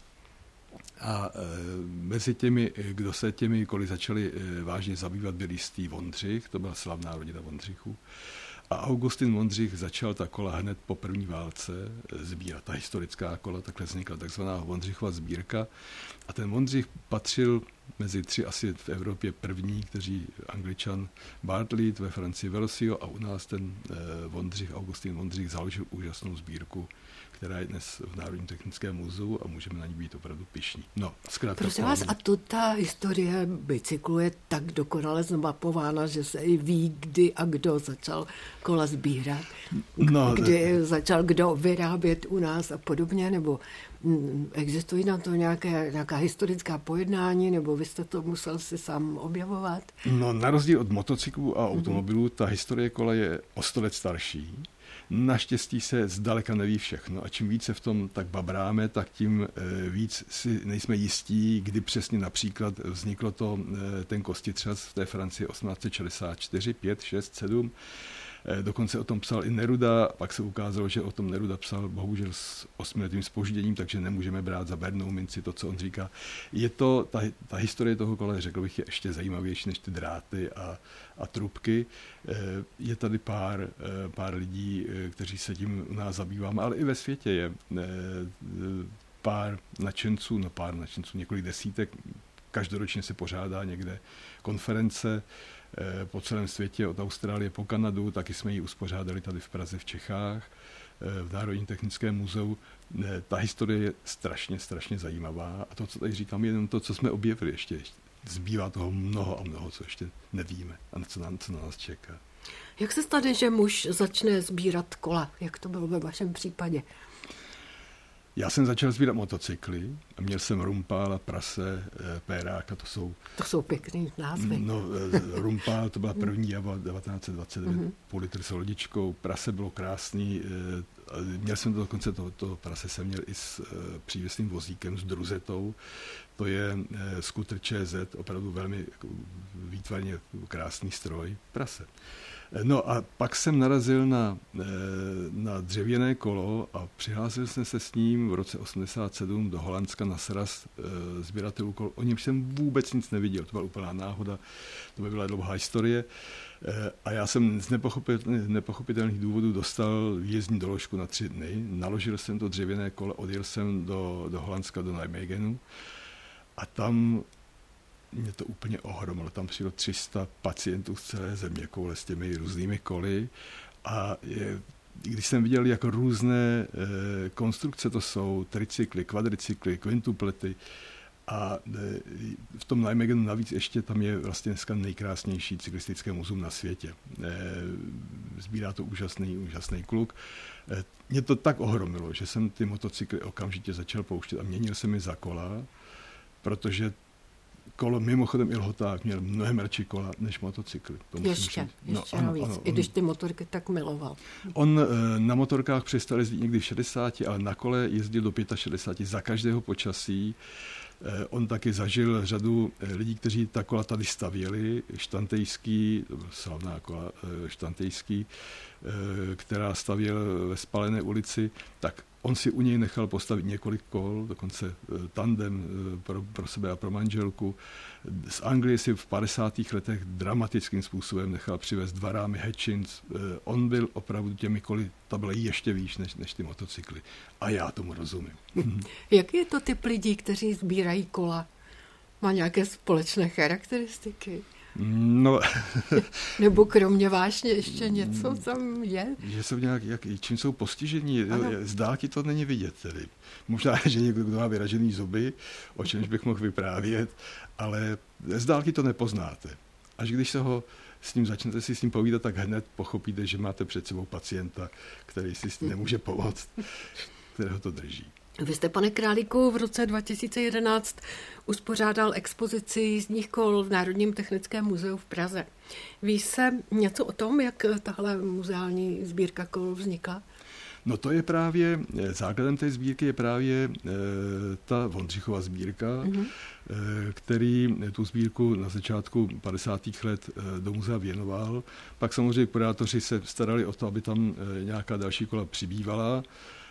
A e, mezi těmi, kdo se těmi koly začali e, vážně zabývat, byl jistý Vondřich, to byla slavná rodina Vondřichů. A Augustin Vondřich začal ta kola hned po první válce sbírat. Ta historická kola, takhle vznikla takzvaná Vondřichova sbírka. A ten Vondřich patřil mezi tři asi v Evropě první, kteří Angličan Bartlett, ve Francii Velocio a u nás ten eh, Vondřich, Augustin Vondřich založil úžasnou sbírku, která je dnes v Národním technickém muzeu a můžeme na ní být opravdu pyšní. No, zkrátka. Prosím vás, a to ta historie bicyklu je tak dokonale zmapována, že se i ví, kdy a kdo začal kola sbírat, no, kdy začal kdo vyrábět u nás a podobně, nebo existují na to nějaké, nějaká historická pojednání, nebo vy jste to musel si sám objevovat? No, na rozdíl od motocyklů a automobilů, ta historie kola je o sto let starší. Naštěstí se zdaleka neví všechno a čím více v tom tak babráme, tak tím víc si nejsme jistí, kdy přesně například vzniklo to, ten kostitřas v té Francii osmnáct set šedesát čtyři, pět, šest, sedm. Dokonce o tom psal i Neruda, pak se ukázalo, že o tom Neruda psal bohužel s osmiletým zpožděním, takže nemůžeme brát za bernou minci to, co on říká. Je to, ta, ta historie toho kola, řekl bych, je ještě zajímavější než ty dráty a, a trubky. Je tady pár, pár lidí, kteří se tím u nás zabýváme, ale i ve světě je pár nadšenců, no pár nadšenců, několik desítek, každoročně se pořádá někde konference po celém světě, od Austrálie po Kanadu, taky jsme ji uspořádali tady v Praze, v Čechách, v Národním technickém muzeu. Ta historie je strašně, strašně zajímavá a to, co tady říkám, je jenom to, co jsme objevili ještě. ještě. Zbývá toho mnoho a mnoho, co ještě nevíme a co, nám, co na nás čeká. Jak se stane, že muž začne sbírat kola? Jak to bylo ve vašem případě? Já jsem začal sbírat motocykly a měl jsem Rumpála, Prase, Péráka, to jsou... To jsou pěkný názvy. No, Rumpál, to byla první Java devatenáct set dvacet devět, mm-hmm. půl litr s lodičkou, Prase bylo krásný, měl jsem to dokonce, to, to Prase jsem měl i s přívěsným vozíkem, s druzetou, to je skuter Č Z, opravdu velmi výtvarně krásný stroj, Prase. No a pak jsem narazil na, na dřevěné kolo a přihlásil jsem se s ním v roce osmdesát sedm do Holandska na sraz sběratelů kol. O něm jsem vůbec nic neviděl, to byla úplná náhoda, to by byla dlouhá historie. A já jsem z nepochopitelných, nepochopitelných důvodů dostal výjezdní doložku na tři dny, naložil jsem to dřevěné kolo, odjel jsem do, do Holandska, do Nijmegenu a tam mě to úplně ohromilo. Tam přijelo tři sta pacientů z celé země koule s těmi různými koly a je, když jsem viděl, jak různé e, konstrukce to jsou, tricykly, kvadricykly, kvintuplety a e, v tom Nijmegenu navíc ještě tam je vlastně dneska nejkrásnější cyklistické muzeum na světě. E, sbírá to úžasný, úžasný kluk. E, mě to tak ohromilo, že jsem ty motocykly okamžitě začal pouštět a měnil jsem je za kola, protože kolo, mimochodem i Lhoták měl mnohem radši kola než motocykly. To ještě, říct. ještě no, navíc, ano, i když ty motorky tak miloval. On na motorkách přestal jezdit někdy v šedesáti, ale na kole jezdil do šedesáti pěti za každého počasí. On taky zažil řadu lidí, kteří ta kola tady stavěli, Štantejský, slavná kola Štantejský, která stavěl ve Spalené ulici, tak on si u něj nechal postavit několik kol, dokonce tandem pro, pro sebe a pro manželku. Z Anglie si v padesátých letech dramatickým způsobem nechal přivést dva rámy Hutchins. On byl opravdu těmi koly, ta byla ještě výš než, než ty motocykly. A já tomu rozumím. Jaký je to typ lidí, kteří sbírají kola? Má nějaké společné charakteristiky? No. Nebo kromě vášně ještě něco tam je? Že jsou nějak, jak, čím jsou postižení, z dálky to není vidět tedy. Možná, že někdo, kdo má vyražený zuby, o čemž bych mohl vyprávět, ale z dálky to nepoznáte. Až když se ho s ním začnete si s ním povídat, tak hned pochopíte, že máte před sebou pacienta, který si s tím nemůže pomoct, kterého to drží. Vy jste, pane Králíku, v roce dva tisíce jedenáct uspořádal expozici jízdních kol v Národním technickém muzeu v Praze. Ví se něco o tom, jak tahle muzeální sbírka kol vznikla? No to je právě, základem té sbírky je právě e, ta Vondřichova sbírka, mm-hmm. e, který tu sbírku na začátku padesátých let e, do muzea věnoval. Pak samozřejmě kurátoři se starali o to, aby tam e, nějaká další kola přibývala.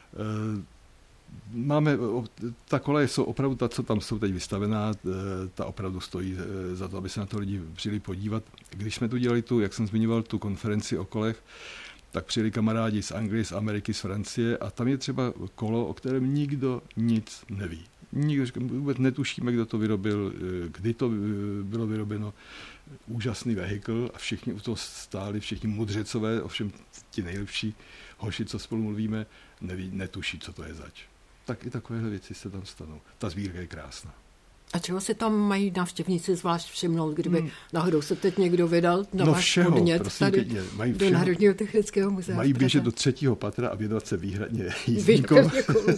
E, Máme, ta kola jsou opravdu ta, co tam jsou teď vystavená, ta opravdu stojí za to, aby se na to lidi přijeli podívat. Když jsme tu dělali tu, jak jsem zmiňoval, tu konferenci o kolech, tak přijeli kamarádi z Anglie, z Ameriky, z Francie a tam je třeba kolo, o kterém nikdo nic neví. Nikdo vůbec netušíme, kdo to vyrobil, kdy to bylo vyrobeno. Úžasný vehikl a všichni u toho stáli, všichni mudřecové, ovšem ti nejlepší hoši, co spolu mluvíme, neví, netuší, co to je zač. Tak i takovéhle věci se tam stanou. Ta sbírka je krásná. A čeho si tam mají návštěvníci zvlášť všimnout, kdyby hmm. náhodou se teď někdo vydal na no váš všeho, podnět prosím, tady pěkně, mají do všeho. Národního technického muzea? Mají běžet do třetího patra a věnovat se výhradně jízdníkům.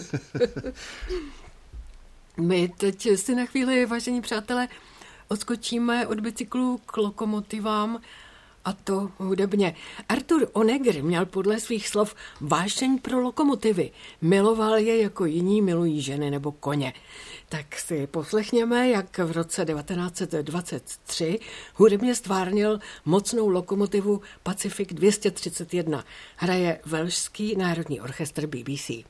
My teď si na chvíli, vážení přátelé, odskočíme od bicyklů k lokomotivám, a to hudebně. Arthur Honegger měl podle svých slov vášeň pro lokomotivy. Miloval je jako jiní milují ženy nebo koně. Tak si poslechněme, jak v roce devatenáct set dvacet tři hudebně stvárnil mocnou lokomotivu Pacific dvě stě třicet jedna. Hraje Velšský národní orchestr B B C.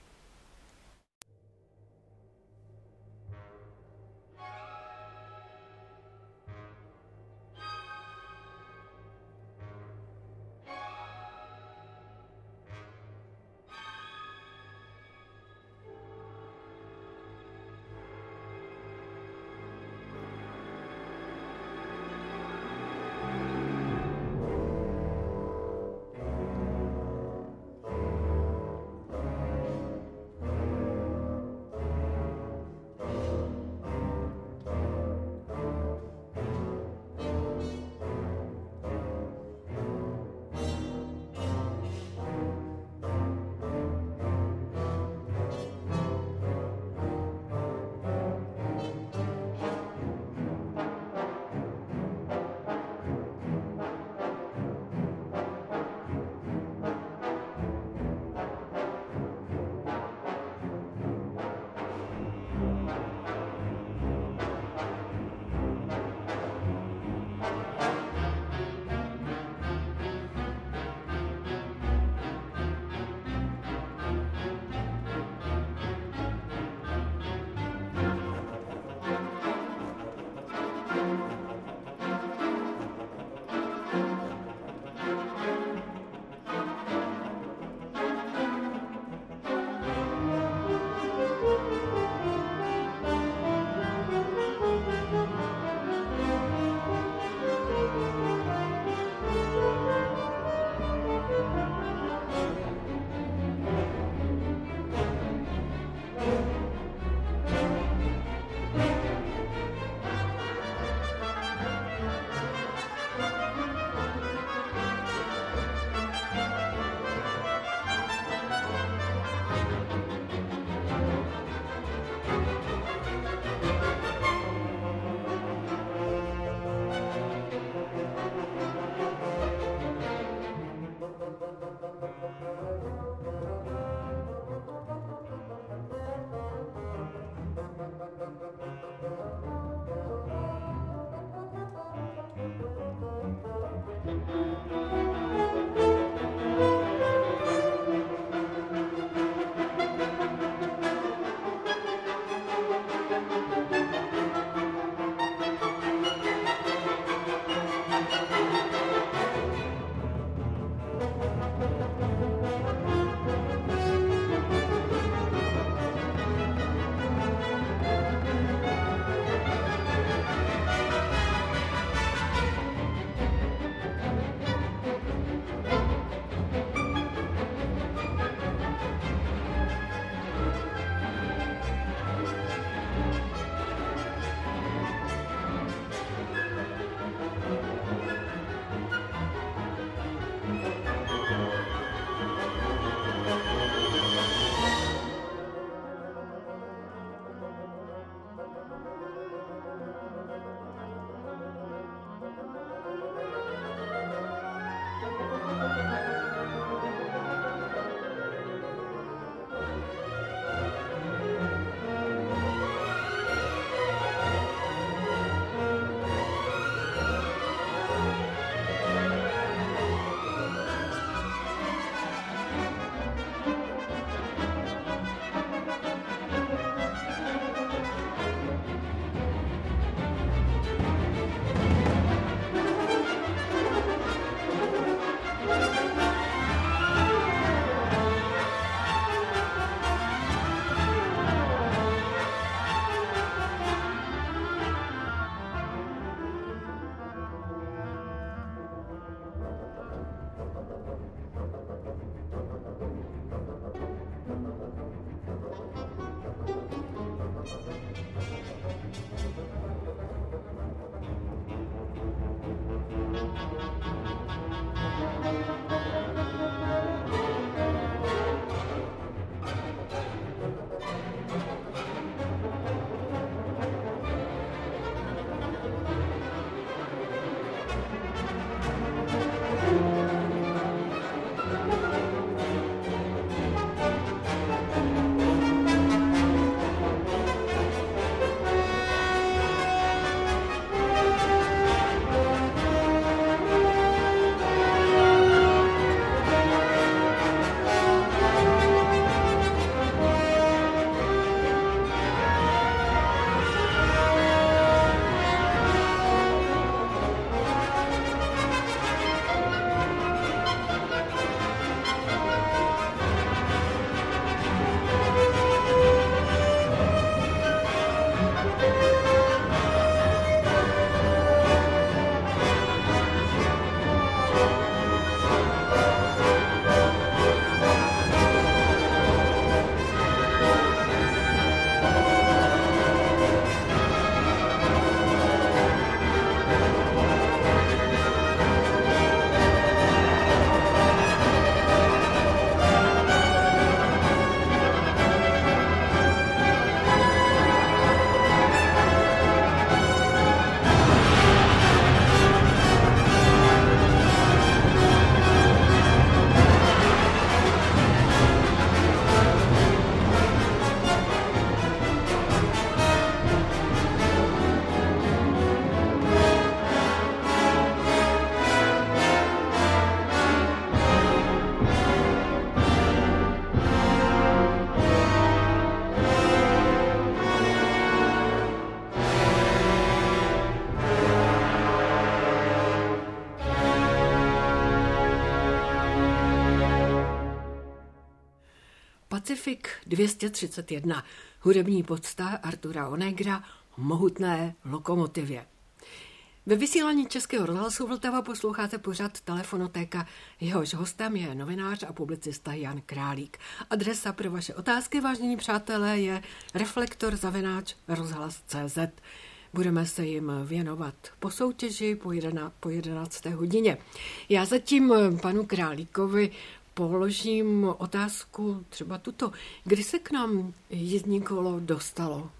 Pacific dvě stě třicet jedna, hudební podsta Artura Onegra, mohutné lokomotivě. Ve vysílání Českého rozhlasu Vltava posloucháte pořad Telefonotéka. Jehož hostem je novinář a publicista Jan Králík. Adresa pro vaše otázky, vážení přátelé, je reflektor zavináč rozhlas tečka cé zet. Budeme se jim věnovat po soutěži po, jedená, po jedenácté hodině. Já zatím panu Králíkovi položím otázku třeba tuto. Kdy se k nám jízdní kolo dostalo?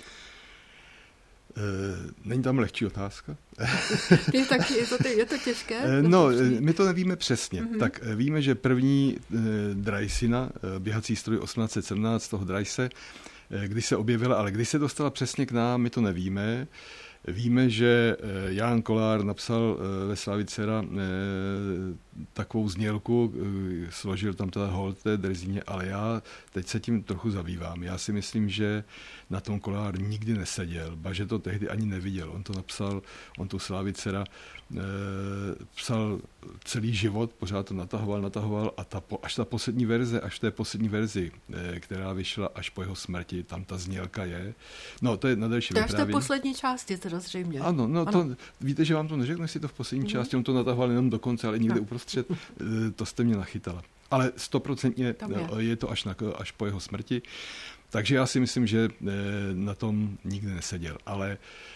Není tam lehčí otázka? je, tak, je, to, je to těžké? No, my to nevíme přesně. Mm-hmm. Tak víme, že první Dreisina, běhací stroj osmnáct set sedmnáct, toho Dreise, kdy se objevila, ale kdy se dostala přesně k nám, my to nevíme. Víme, že Jan Kolár napsal ve Slavicera takovou znělku, složil tam teda hold té Drezíně, ale já teď se tím trochu zabývám. Já si myslím, že na tom Kolár nikdy neseděl, ba že to tehdy ani neviděl. On to napsal, on tu Slavicera psal celý život, pořád to natahoval, natahoval a ta, až ta poslední verze, až v té poslední verzi, která vyšla až po jeho smrti, tam ta znělka je. No, to je na další vyprávění. To je až v té poslední části, teda zřejmě. Ano, no ano. To, víte, že vám to neřeknu, jestli to v poslední mm. části, on to natahoval jenom do konce, ale někde no. uprostřed, to jste mě nachytala. Ale stoprocentně je. je to až, na, až po jeho smrti, takže já si myslím, že na tom nikdy neseděl, ale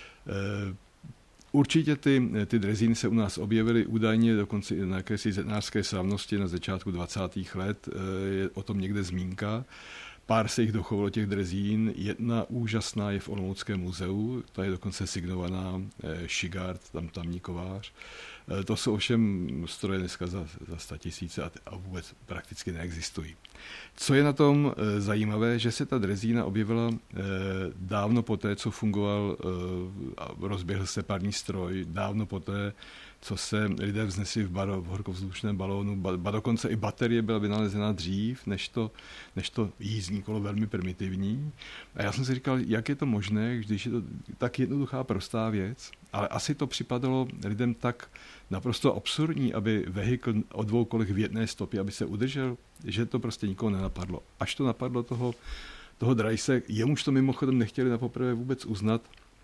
určitě ty, ty drezíny se u nás objevily údajně dokonce na jakési zetnářské slavnosti na začátku dvacátých let, je o tom někde zmínka. Pár se jich dochovalo těch drezín, jedna úžasná je v Olomouckém muzeu, ta je dokonce signovaná Šigard, tam tamní kovář. To jsou ovšem stroje dneska za, za sta tisíce a, a vůbec prakticky neexistují. Co je na tom e, zajímavé, že se ta drezína objevila e, dávno poté, co fungoval e, a rozběhl se parní stroj, dávno poté, co se lidé vznesli v, baro, v horkovzdušném balónu, ba, ba dokonce i baterie byla vynalezena dřív, než to, než to jízdní kolo velmi primitivní. A já jsem si říkal, jak je to možné, když je to tak jednoduchá, prostá věc, ale asi to připadalo lidem tak naprosto absurdní, aby vehikl o dvou kolech v jedné stopě, aby se udržel, že to prostě nikoho nenapadlo. Až to napadlo toho, toho Dreise, jemuž to mimochodem nechtěli napoprvé vůbec uznat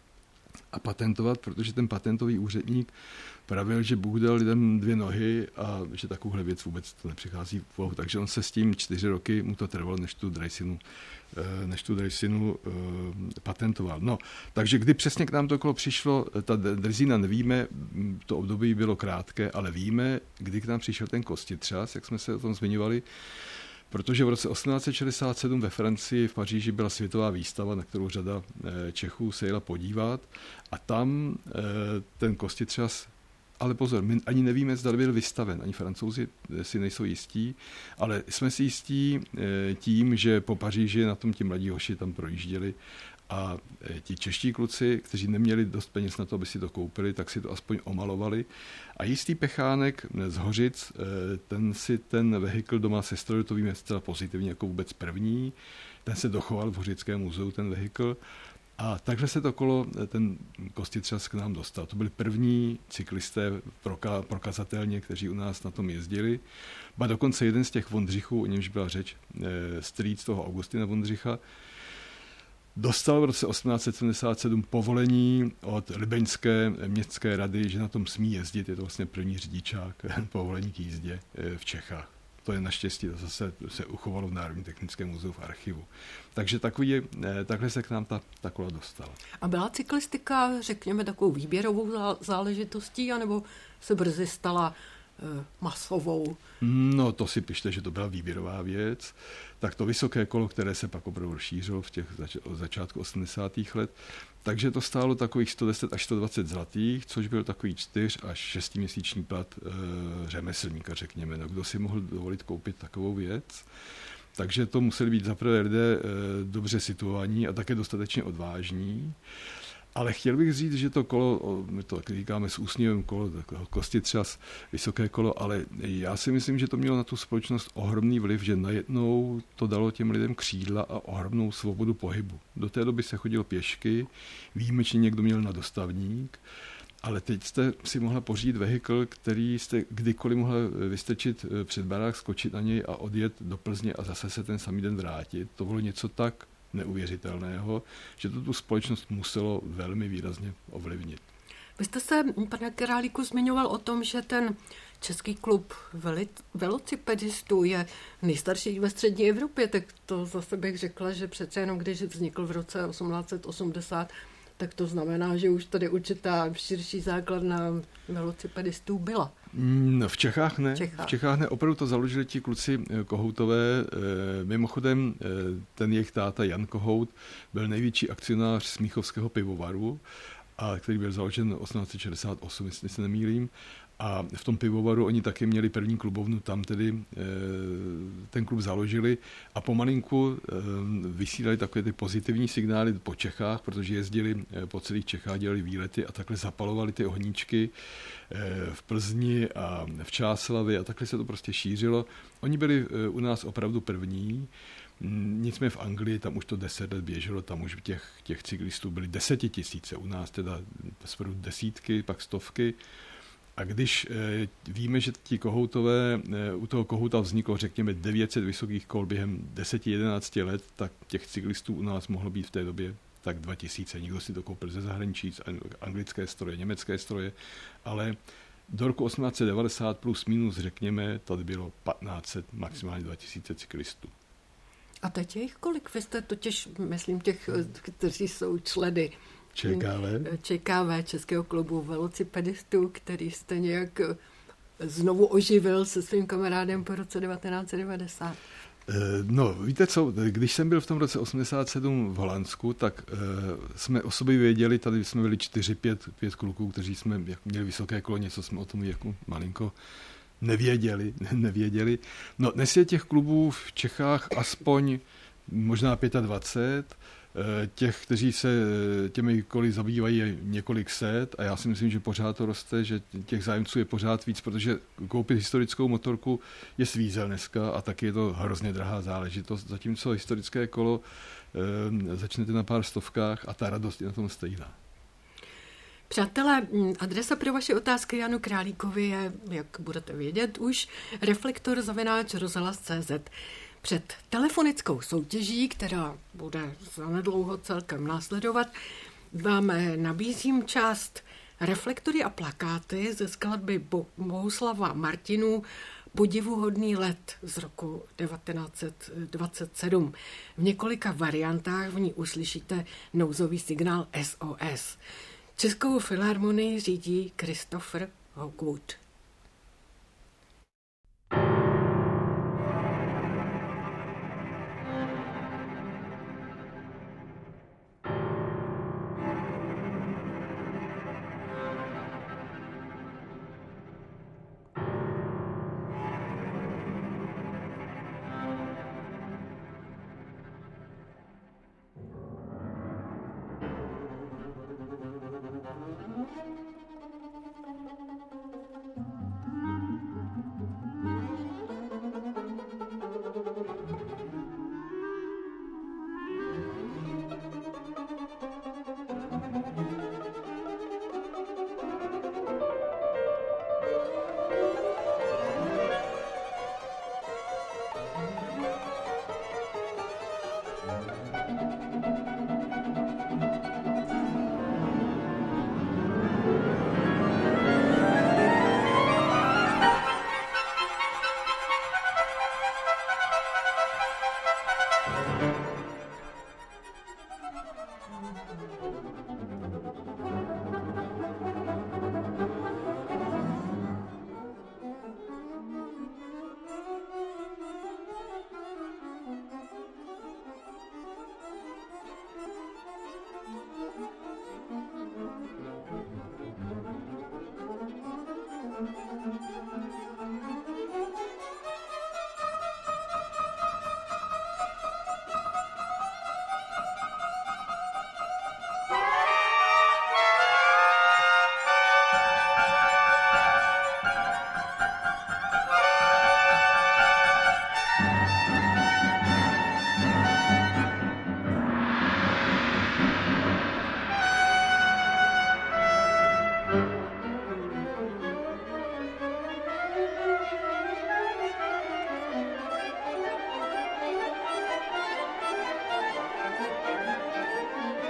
a patentovat, protože ten patentový úředník pravil, že Bůh dal lidem dvě nohy a že takovouhle věc vůbec to nepřichází v úvahu. Takže on se s tím čtyři roky, mu to trvalo, než tu Dreisinu, než tu Dreisinu uh, patentoval. No, takže kdy přesně k nám to kolo přišlo, ta Drezína nevíme, to období bylo krátké, ale víme, kdy k nám přišel ten kostitřas, jak jsme se o tom zmiňovali, protože v roce osmnáct set šedesát sedm ve Francii v Paříži byla světová výstava, na kterou řada Čechů se jela podívat a tam ten kostitřas, ale pozor, my ani nevíme, zda byl vystaven, ani Francouzi si nejsou jistí, ale jsme si jistí tím, že po Paříži na tom ti mladí hoši tam projížděli a ti čeští kluci, kteří neměli dost peněz na to, aby si to koupili, tak si to aspoň omalovali. A jistý Pechánek z Hořic, ten si ten vehikl doma sestrojil, to víme zcela pozitivně jako vůbec první, ten se dochoval v Hořickém muzeu, ten vehikl. A takhle se to kolo, ten kostitřas k nám dostal. To byli první cyklisté proka, prokazatelně, kteří u nás na tom jezdili. Ba dokonce jeden z těch Vondřichů, o němž byla řeč, strýc toho Augustina Vondřicha, dostal v roce osmnáct set sedmdesát sedm povolení od Libeňské městské rady, že na tom smí jezdit. Je to vlastně první řidičák povolení k jízdě v Čechách. To je naštěstí, to zase se uchovalo v Národním technickém muzeu v archivu. Takže takový je, takhle se k nám ta, ta kola dostala. A byla cyklistika, řekněme, takovou výběrovou záležitostí, anebo se brzy stala e, masovou? No, to si pište, že to byla výběrová věc. Tak to vysoké kolo, které se pak opravdu rozšířilo v těch zač- od začátku osmdesátých let, takže to stálo takových sto deset až sto dvacet zlatých, což byl takový čtyř až šestiměsíční plat e, řemeslníka, řekněme. No, kdo si mohl dovolit koupit takovou věc? Takže to museli být zaprvé lidé e, dobře situovaní a také dostatečně odvážní. Ale chtěl bych říct, že to kolo, my to tak říkáme s úsměvem kolo, kostitřas, vysoké kolo, ale já si myslím, že to mělo na tu společnost ohromný vliv, že najednou to dalo těm lidem křídla a ohromnou svobodu pohybu. Do té doby se chodilo pěšky, výjimečně někdo měl na dostavník Ale teď jste si mohla pořídit vehikl, který jste kdykoliv mohla vystrčit před barák, skočit na něj a odjet do Plzně a zase se ten samý den vrátit. To bylo něco tak neuvěřitelného, že to tu společnost muselo velmi výrazně ovlivnit. Vy jste se, pane Králíku, zmiňoval o tom, že ten český klub velocipedistů je nejstarší ve střední Evropě, tak to zase bych řekla, že přece jenom když vznikl v roce osmnáct set osmdesát, tak to znamená, že už tady určitá širší základna velocipedistů byla. No, v Čechách ne. Čechách. V Čechách ne. Opravdu to založili ti kluci Kohoutové. Mimochodem, ten jejich táta Jan Kohout byl největší akcionář Smíchovského pivovaru, a který byl založen osmnáct set šedesát osm, jestli se nemýlím. A v tom pivovaru oni taky měli první klubovnu, tam tedy ten klub založili a pomalinku vysílali takové ty pozitivní signály po Čechách, protože jezdili po celých Čechách, dělali výlety a takhle zapalovali ty ohníčky v Plzni a v Čáslavi a takhle se to prostě šířilo. Oni byli u nás opravdu první. Nicméně v Anglii, tam už to deset let běželo, tam už těch, těch cyklistů byly desetitisíce, u nás teda zprvu desítky, pak stovky. A když e, víme, že ti Kohoutové, e, u toho Kohouta vzniklo, řekněme, devět set vysokých kol během deset jedenáct let, tak těch cyklistů u nás mohlo být v té době tak dva tisíce. Někdo si to koupil ze zahraničí, anglické stroje, německé stroje, ale do roku osmnáct set devadesát plus minus, řekněme, tady bylo patnáct set, maximálně dva tisíce cyklistů. A teď je jich kolik? Vy jste totiž, myslím, těch, kteří jsou členy ČKV. ČKV, Českého klubu velocipedistů, který jste nějak znovu oživil se svým kamarádem po roce devatenáct set devadesát. No, víte co, když jsem byl v tom roce osmdesát sedm v Holandsku, tak uh, jsme o sobě věděli, tady jsme byli čtyři, pět, pět kluků, kteří jsme měli vysoké kolo, něco jsme o tom jako malinko nevěděli, nevěděli. No, dnes je těch klubů v Čechách aspoň možná dvacet pět, těch, kteří se těmi koly zabývají, je několik set a já si myslím, že pořád to roste, že těch zájemců je pořád víc, protože koupit historickou motorku je svízel dneska a taky je to hrozně drahá záležitost, zatímco historické kolo e, začnete na pár stovkách a ta radost je na tom stejná. Přátelé, adresa pro vaše otázky Janu Králíkovi je, jak budete vědět už, reflektor zavináč rozhlas tečka cé zet. Před telefonickou soutěží, která bude zanedlouho celkem následovat, vám nabízím část Reflektory a plakáty ze skladby Bohuslava Martinů Podivuhodný let z roku devatenáct set dvacet sedm. V několika variantách v ní uslyšíte nouzový signál S O S. Českou filharmonii řídí Christopher Hogwood.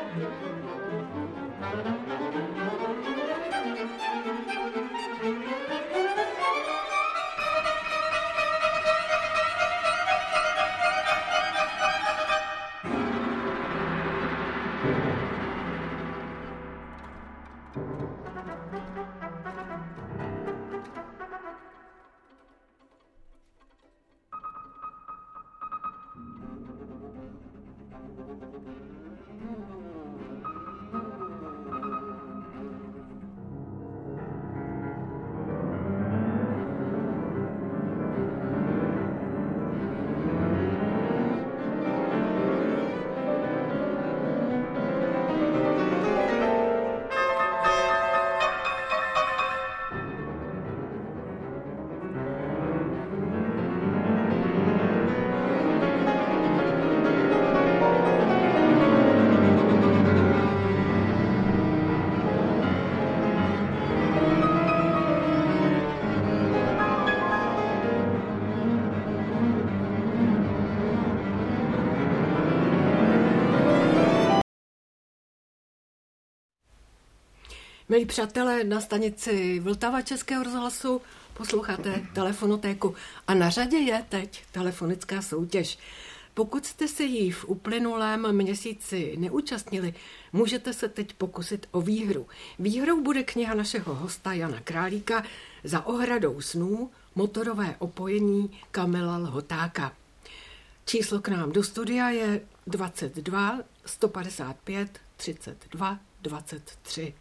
Milí přátelé, na stanici Vltava Českého rozhlasu posloucháte Telefonotéku a na řadě je teď telefonická soutěž. Pokud jste se jí v uplynulém měsíci neúčastnili, můžete se teď pokusit o výhru. Výhrou bude kniha našeho hosta Jana Králíka Za ohradou snů, motorové opojení Kamila Lhotáka. Číslo k nám do studia je dvacet dva sto padesát pět třicet dva dvacet tři.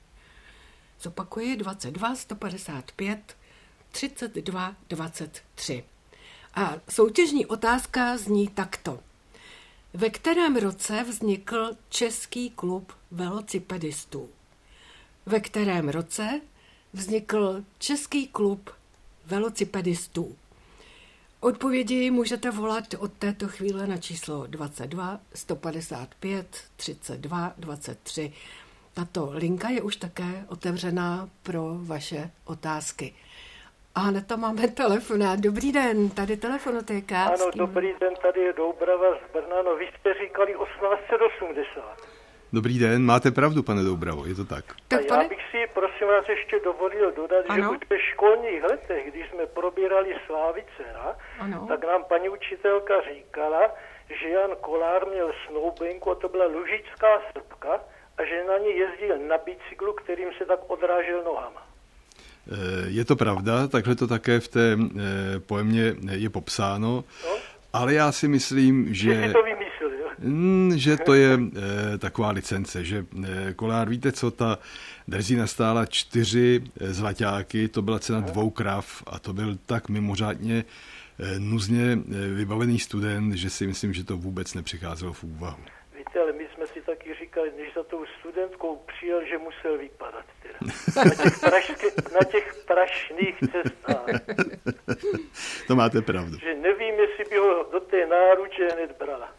Zopakuji dvacet dva sto padesát pět třicet dva dvacet tři. A soutěžní otázka zní takto. Ve kterém roce vznikl Český klub velocipedistů? Ve kterém roce vznikl Český klub velocipedistů? Odpovědi můžete volat od této chvíle na číslo dvacet dva sto padesát pět třicet dva dvacet tři. Tato linka je už také otevřená pro vaše otázky. A hned tam máme telefonát. Dobrý den, tady Telefonotéka. Ano, dobrý den, tady je Doubrava z Brna. No, vy jste říkali osmnáct set osmdesát. Dobrý den, máte pravdu, pane Doubravo, je to tak. tak A já pane... bych si, prosím vás, ještě dovolil dodat, ano? že už ve školních letech, když jsme probírali Slávicera, ano? tak nám paní učitelka říkala, že Jan Kolár měl snoubenku, a to byla lužická Srbka, a že na ní jezdil na bicyklu, kterým se tak odrážel nohama. Je to pravda, takhle to také v té poemě je popsáno, no? Ale já si myslím, že... Že si to vymyslel, jo? Že to je taková licence, že Kolár, víte co, ta drzina stála čtyři zlaťáky, to byla cena dvou krav a to byl tak mimořádně nuzně vybavený student, že si myslím, že to vůbec nepřicházelo v úvahu. Víte, ale my jsme si taky říkali, než za tou studentkou přijel, že musel vypadat teda. Na těch, pražské, na těch prašných cestách. To máte pravdu. Že nevím, jestli by ho do té náruče hned brala.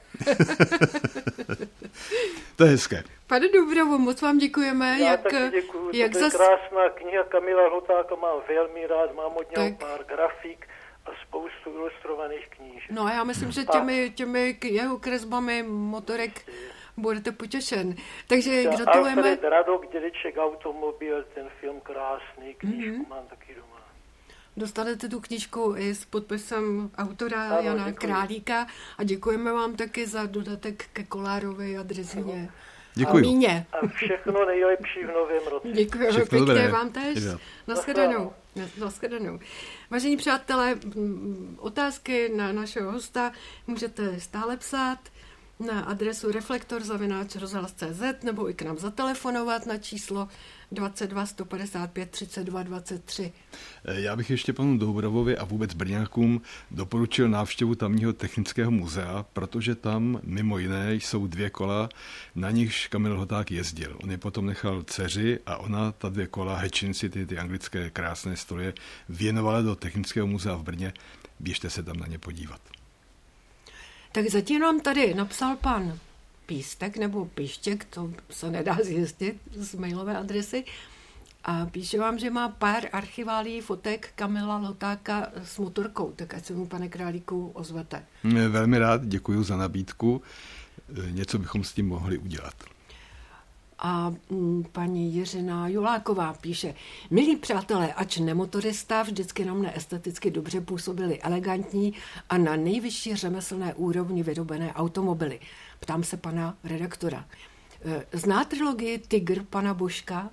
To je hezké. Pane Doubravo, moc vám děkujeme. Já jak, taky děkuju, jak to je zas... krásná kniha Kamila Lhotáka, mám velmi rád, mám od něho tak. pár grafik a spoustu ilustrovaných knížek. No a já myslím, že těmi, těmi jeho kresbami motorek budete potěšen. Takže Já gratulujeme. Alfred Radok, Dědeček automobil, ten film krásný, knížku mm-hmm. mám taky doma. Dostanete tu knížku i s podpisem autora ano, Jana děkuji. Králíka a děkujeme vám taky za dodatek ke Kolárovi a Drezině. Děkuji. A Míně. A všechno nejlepší v novém roce. Děkujeme Všechno pěkně dobré. vám též. Naschledanou. Naschledanou. Vážení přátelé, otázky na našeho hosta můžete stále psát na adresu reflektor zavináč rozhlas tečka cé zet nebo i k nám zatelefonovat na číslo dvacet dva sto padesát pět třicet dva dvacet tři. Já bych ještě panu Doubravovi a vůbec Brňákům doporučil návštěvu tamního technického muzea, protože tam mimo jiné jsou dvě kola, na nichž Kamil Lhoták jezdil. On je potom nechal dceři a ona ta dvě kola, Hatchinsi, ty, ty anglické krásné stroje, věnovala do technického muzea v Brně. Běžte se tam na ně podívat. Tak zatím nám tady napsal pan Pístek nebo Píštěk, to se nedá zjistit z mailové adresy, a píše vám, že má pár archiválí fotek Kamila Lhotáka s motorkou, tak ať se mu, pane Králíku, ozvete. Velmi rád, děkuji za nabídku. Něco bychom s tím mohli udělat. A paní Jiřina Juláková píše: milí přátelé, ač nemotorista, vždycky na mne esteticky dobře působily elegantní a na nejvyšší řemeslné úrovni vyrobené automobily. Ptám se pana redaktora. Zná trilogii Tygr pana Božka?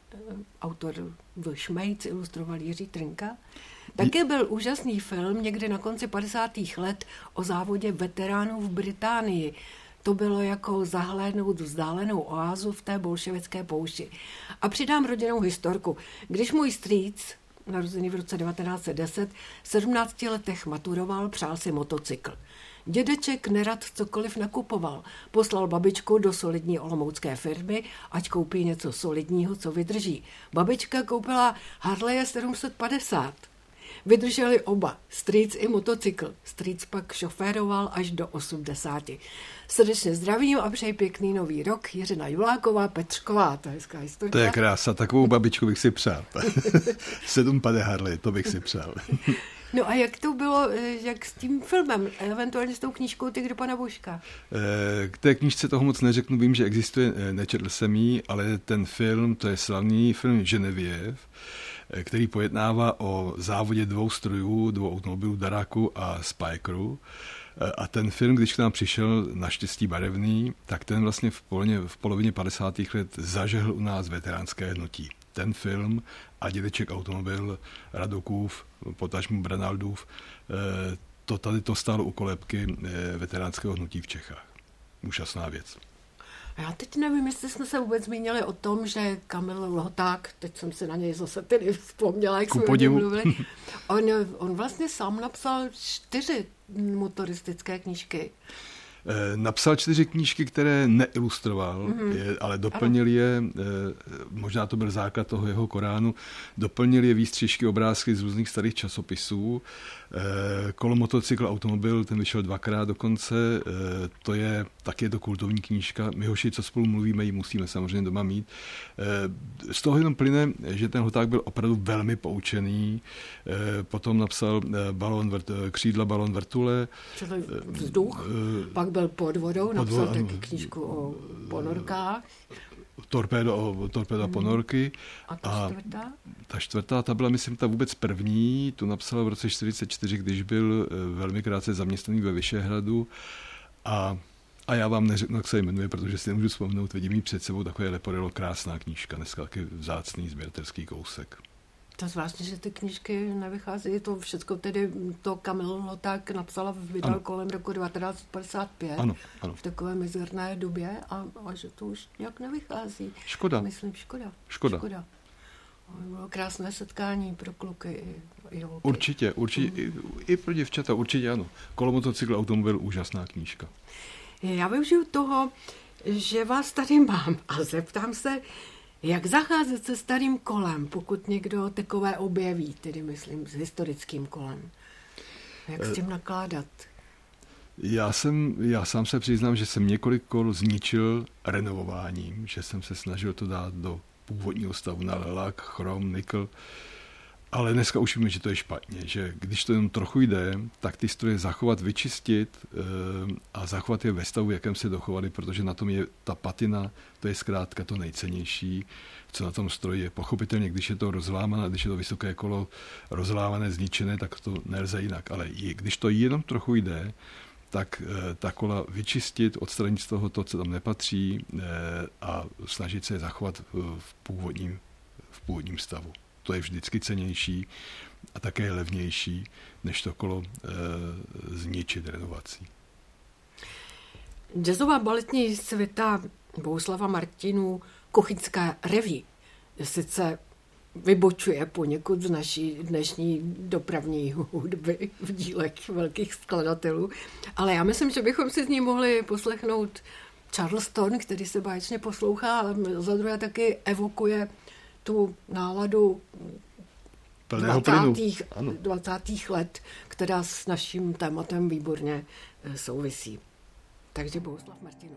Autor Will Schmeitz, ilustroval Jiří Trnka. Také byl úžasný film někdy na konci padesátých let o závodě veteránů v Británii. To bylo jako zahlédnout vzdálenou oázu v té bolševické poušti. A přidám rodinnou historku. Když můj strýc, narozený v roce devatenáct set deset, v sedmnácti letech maturoval, přál si motocykl. Dědeček nerad cokoliv nakupoval. Poslal babičku do solidní olomoucké firmy, ať koupí něco solidního, co vydrží. Babička koupila Harleje sedm set padesát. Vydrželi oba, strýc i motocykl. Strýc pak šoféroval až do osmdesáti. Srdečně zdravím a přeji pěkný nový rok. Jiřina Juláková, Petřková, to je hezká historie. To je krása, takovou babičku bych si přál. Sedm pade Harley, to bych si přál. No a jak to bylo, jak s tím filmem, eventuálně s tou knížkou Tygr pana Božka? K té knížce toho moc neřeknu, vím, že existuje, nečetl jsem ji, ale ten film, to je slavný film Genevieve, který pojednává o závodě dvou strojů, dvou automobilů, Daraku a Spikeru. A ten film, když k nám přišel, naštěstí barevný, tak ten vlastně v polovině, v polovině padesátých let zažehl u nás veteránské hnutí. Ten film a dědeček automobil Radokův, potažmu Branaldův, to tady to stálo u kolébky veteránského hnutí v Čechách. Úžasná věc. Já teď nevím, jestli jsme se vůbec zmínili o tom, že Kamil Lhoták, teď jsem si na něj zase tedy vzpomněla, jak jsme o něm mluvili, on, on vlastně sám napsal čtyři motoristické knížky. Napsal čtyři knížky, které neilustroval, mm-hmm. je, ale doplnil ano. je, možná to byl základ toho jeho Koránu, doplnil je výstřižky, obrázky z různých starých časopisů. Kolo, motocykl, automobil, ten vyšel dvakrát dokonce, to je taky je to kultovní knížka. My hoši, co spolu mluvíme, ji musíme samozřejmě doma mít. Z toho jenom plyne, že ten Lhoták byl opravdu velmi poučený. Potom napsal balon, křídla balon vrtule. Čili vzduch, pak byl pod vodou, napsal pod, taky knížku o ponorkách. Torpédo, o, torpédo a ponorky. A ta čtvrtá? A ta čtvrtá, ta byla, myslím, ta vůbec první. Tu napsala v roce čtyřicet čtyři, když byl velmi krátce zaměstnaný ve Vyšehradu. A, a já vám neřeknu, jak se jmenuje, protože si nemůžu vzpomenout, vidím ji před sebou, takové Leporello, krásná knížka, dneska taky vzácný sběratelský kousek. To zvláštně, že ty knížky nevychází, to všechno tedy to Kamil Lhoták napsala, vydal ano. kolem roku devatenáct set padesát pět ano, ano. v takové mizerné době a, a že to už nějak nevychází. Škoda. Myslím, škoda. Škoda. škoda. Bylo krásné setkání pro kluky i, i holky. Určitě, určitě, mm. i, i pro děvčata, určitě ano. Kolo, motocykl, automobil, úžasná knížka. Já využiju toho, že vás tady mám a zeptám se, jak zacházet se starým kolem, pokud někdo takové objeví, tedy myslím s historickým kolem? Jak s tím nakládat? Já jsem, já sám se přiznám, že jsem několik kol zničil renovováním, že jsem se snažil to dát do původního stavu na lelak, chrom, nikl, ale dneska už víme, že to je špatně, že když to jenom trochu jde, tak ty stroje zachovat, vyčistit e, a zachovat je ve stavu, v jakém se dochovali, protože na tom je ta patina, to je zkrátka to nejcennější, co na tom stroji je. Pochopitelně, když je to rozlámané, když je to vysoké kolo rozlámané, zničené, tak to nelze jinak, ale když to jenom trochu jde, tak e, ta kola vyčistit, odstranit z toho to, co tam nepatří e, a snažit se je zachovat v původním, v původním stavu. To je vždycky cenější a také levnější, než to kolo e, zničit renovací. Jazzová baletní svita Bohuslava Martinů Kochyňská reví sice vybočuje poněkud z naší dnešní dopravní hudby v dílech velkých skladatelů, ale já myslím, že bychom si z ní mohli poslechnout Charleston, který se báječně poslouchá, ale za druhé taky evokuje tu náladu dvacátých, dvacátých let, která s naším tématem výborně souvisí. Takže Bohuslav Martinů.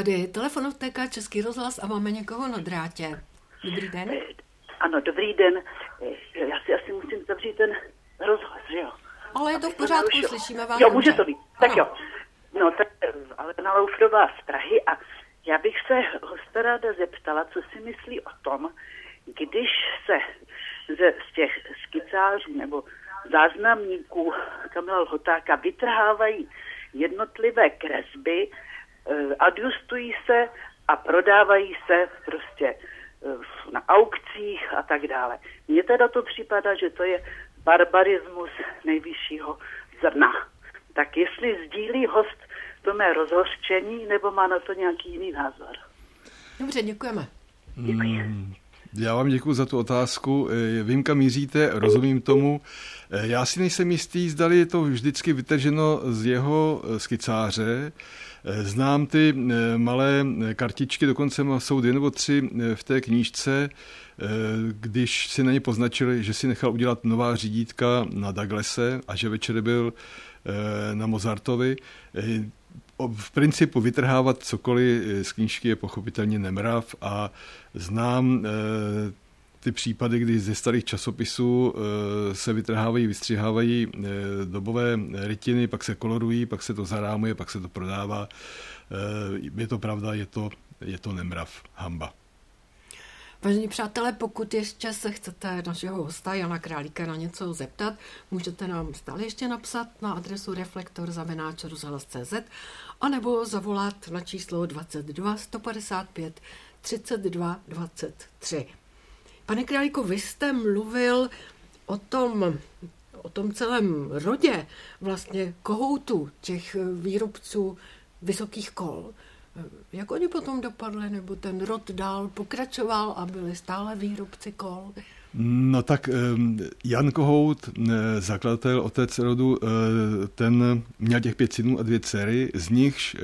Tady telefonotéka Český rozhlas a máme někoho na drátě. Dobrý den. Ano, dobrý den. Já si asi musím zavřít ten rozhlas, že jo? Ale je to v pořádku, slyšíme vás. Jo, může to být. Tak ano. Jo. No, tak Alena Laufrová z Prahy a já bych se hosta ráda zeptala, co si myslí o tom, když se ze, z těch skicářů nebo záznamníků Kamila Lhotáka vytrhávají jednotlivé kresby, adjustují se a prodávají se prostě na aukcích a tak dále. Mně teda to připadá, že to je barbarismus nejvyššího zrna. Tak jestli sdílí host to mé rozhořčení, nebo má na to nějaký jiný názor? Dobře, děkujeme. Děkuji. Hmm, já vám děkuji za tu otázku. Vím, kam míříte, rozumím tomu. Já si nejsem jistý, zdali je to vždycky vytrženo z jeho skicáře. Znám ty malé kartičky, dokonce jsou dvě nebo tři v té knížce, když si na ně poznačili, že si nechal udělat nová řídítka na Douglase a že večer byl na Mozartovi. V principu vytrhávat cokoliv z knížky je pochopitelně nemrav a znám ty případy, kdy ze starých časopisů se vytrhávají, vystřihávají dobové rytiny, pak se kolorují, pak se to zarámuje, pak se to prodává. Je to pravda, je to, je to nemrav, hanba. Vážení přátelé, pokud ještě se chcete našeho hosta Jana Králíka na něco zeptat, můžete nám stále ještě napsat na adresu reflektor zavináč rozhlas tečka cé zet anebo zavolat na číslo dvacet dva sto padesát pět třicet dva dvacet tři. Pane Králíku, vy jste mluvil o tom, o tom celém rodě vlastně kohoutů, těch výrobců vysokých kol. Jak oni potom dopadli, nebo ten rod dál pokračoval a byli stále výrobci kol? No tak Jan Kohout, zakladatel, otec rodu, ten měl těch pět synů a dvě dcery, z nichž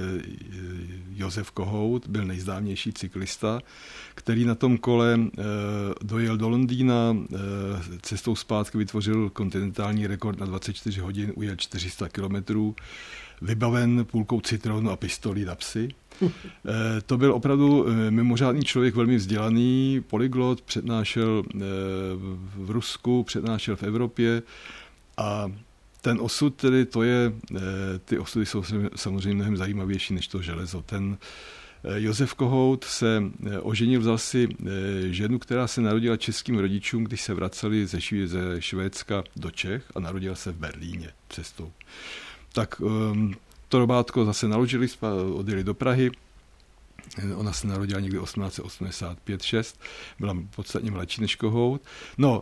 Josef Kohout byl nejznámější cyklista, který na tom kole dojel do Londýna, cestou zpátky vytvořil kontinentální rekord na dvacet čtyři hodin, ujel čtyři sta kilometrů, vybaven půlkou citronu a pistolí na psy. To byl opravdu mimořádný člověk, velmi vzdělaný, polyglot, přednášel v Rusku, přednášel v Evropě a ten osud, tedy to je, ty osudy jsou samozřejmě mnohem zajímavější než to železo. Ten Josef Kohout se oženil, vzal si ženu, která se narodila českým rodičům, když se vraceli ze Švédska do Čech a narodila se v Berlíně cestou. Tak to robátko zase naložili, odjeli do Prahy. Ona se narodila někdy osmnáct set osmdesát pět šest, byla podstatně mladší než Kohout. No,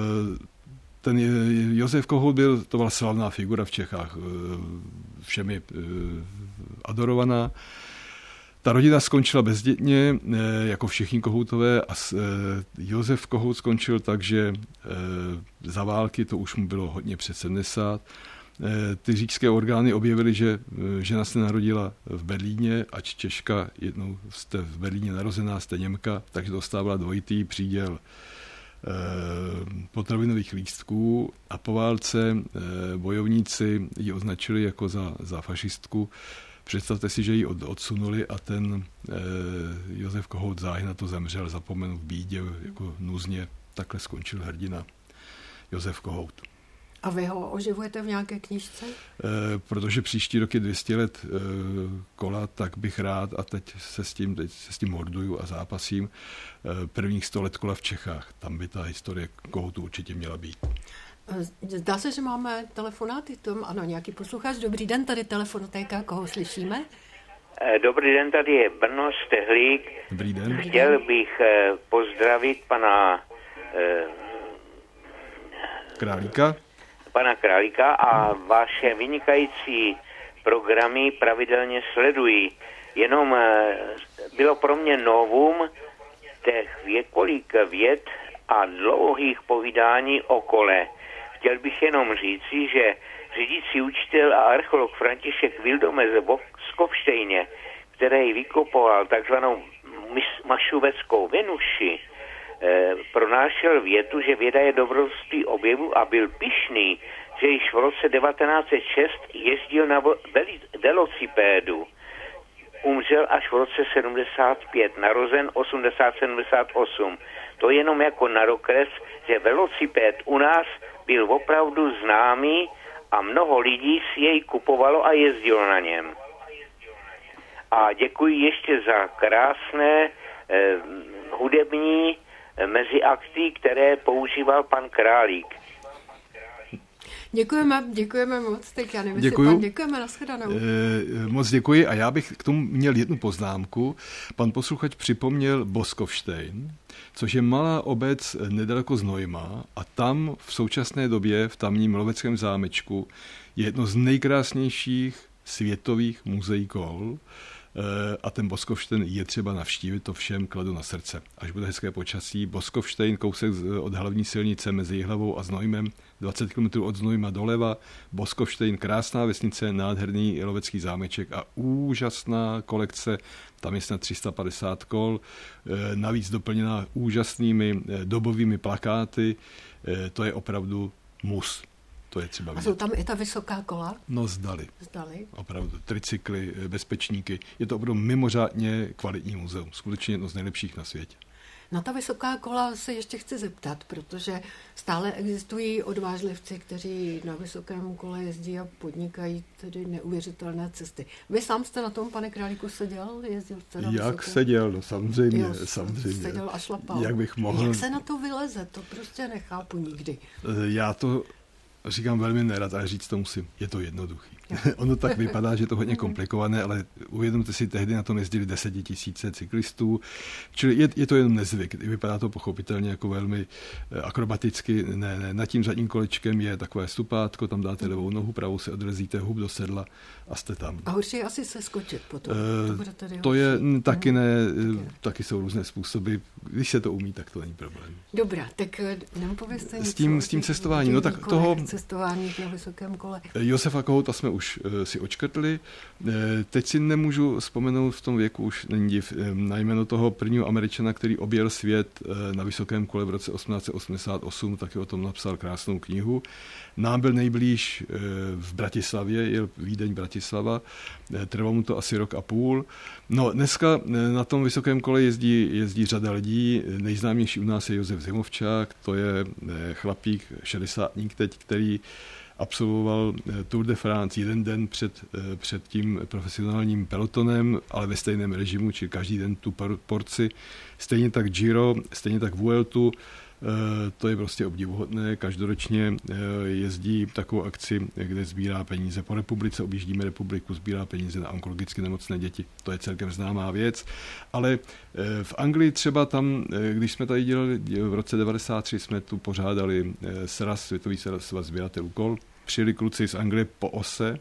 ten Josef Kohout byl, to byla slavná figura v Čechách, všemi adorovaná. Ta rodina skončila bezdětně, jako všichni Kohoutové, a Josef Kohout skončil tak, že za války, to už mu bylo hodně přes sedmdesát, ty říšské orgány objevily, že žena se narodila v Berlíně, ač Češka, jednou jste v Berlíně narozená, jste Němka, takže dostávala dvojitý příděl potravinových lístků a po válce bojovníci ji označili jako za, za fašistku. Představte si, že ji od, odsunuli a ten Josef Kohout záhy na to zemřel, zapomenul v bídě, jako nuzně. Takhle skončil hrdina Josef Kohout. A vy ho oživujete v nějaké knížce? E, protože příští rok je dvě stě let e, kola, tak bych rád a teď se s tím, teď se s tím horduju a zápasím. E, prvních sto let kola v Čechách. Tam by ta historie Kohoutu určitě měla být. Zdá se, že máme telefonáty. Tom, ano, nějaký posluchač. Dobrý den, tady telefonotéka, koho slyšíme? Dobrý den, tady je Brno, Stehlík. Dobrý den. Chtěl bych pozdravit pana Králíka. pana Králíka a vaše vynikající programy pravidelně sledují. Jenom bylo pro mě novum těch několik vět a dlouhých povídání o kole. Chtěl bych jenom říci, že řídící učitel a archeolog František Vildomec z Kopštejně, který vykopoval takzvanou mašuveckou Venuši, pronášel větu, že věda je dobrodružství objevu a byl pyšný, že již v roce devatenáct set šest jezdil na velocipédu. umřel až v roce sedmdesát pět, narozen osmdesát sedmdesát osm. To jenom jako na dokres, že velociped u nás byl opravdu známý a mnoho lidí si jej kupovalo a jezdilo na něm. A děkuji ještě za krásné eh, hudební eh, meziakty, které používal pan Králík. Děkujeme, děkujeme moc. Tak já nevím, Děkuju. Pan, děkujeme, nashledanou. E, moc děkuji a já bych k tomu měl jednu poznámku. Pan posluchač připomněl Boskovštejn, což je malá obec nedaleko Znojma a tam v současné době v tamním loveckém zámečku je jedno z nejkrásnějších světových muzeí kol. A ten Boskovštejn je třeba navštívit, to všem kladu na srdce. Až bude hezké počasí, Boskovštejn, kousek od hlavní silnice mezi Jihlavou a Znojmem, dvacet kilometrů od Znojma doleva, Boskovštejn, krásná vesnice, nádherný lovecký zámeček a úžasná kolekce, tam je snad tři sta padesát kol, navíc doplněná úžasnými dobovými plakáty, to je opravdu mus. To je třeba a jsou tam i ta vysoká kola? No zdali. Zdali. Opravdu. Tricykly, bezpečníky. Je to opravdu mimořádně kvalitní muzeum. Skutečně jedno z nejlepších na světě. Na ta vysoká kola se ještě chci zeptat, protože stále existují odvážlivci, kteří na vysokém kole jezdí a podnikají tedy neuvěřitelné cesty. Vy sám jste na tom, pane Králíku, seděl? Jezdil jste na Jak vysoké? seděl? No samozřejmě. Jo, samozřejmě. Seděl a šlapal. Jak bych mohl... Jak se na to vyleze? To prostě nechápu nikdy. Já to říkám velmi nerad, ale říct to musím. Je to jednoduchý. Ono tak vypadá, že je to hodně komplikované, ale uvědomte si, tehdy na tom jezdili desetitisíce cyklistů, čili je, je to jenom nezvyk. Vypadá to pochopitelně jako velmi akrobaticky. Ne, ne, nad tím zadním kolečkem je takové stupátko, tam dáte levou nohu, pravou si odrezíte hub do sedla a jste tam. A horší je asi se skočit potom. E, to bude tedy to je m, taky ne, taky. taky jsou různé způsoby. Když se to umí, tak to není problém. Dobrá, tak nám povězte něco. S tím, s tím cestováním, no tak toho... Cestování na vysokém kole. Josefa Kohouta jsme už si očkrtli. Teď si nemůžu vzpomenout, v tom věku už není div, na jméno toho prvního Američana, který objel svět na vysokém kole v roce osmnáct set osmdesát osm, taky o tom napsal krásnou knihu. Nám byl nejblíž v Bratislavě, jel Vídeň Bratislava, trvalo mu to asi rok a půl. No, dneska na tom vysokém kole jezdí, jezdí řada lidí, nejznámější u nás je Josef Zimovčák, to je chlapík, šedesátník teď, který absolvoval Tour de France jeden den před, před tím profesionálním pelotonem, ale ve stejném režimu, či každý den tu porci. Stejně tak Giro, stejně tak Vueltu, to je prostě obdivuhodné. Každoročně jezdí takovou akci, kde sbírá peníze po republice, objíždíme republiku, sbírá peníze na onkologicky nemocné děti. To je celkem známá věc. Ale v Anglii třeba tam, když jsme tady dělali v roce devadesát tři, jsme tu pořádali sraz, Světový svaz sběratelů kol. Přijeli kluci z Anglie po ose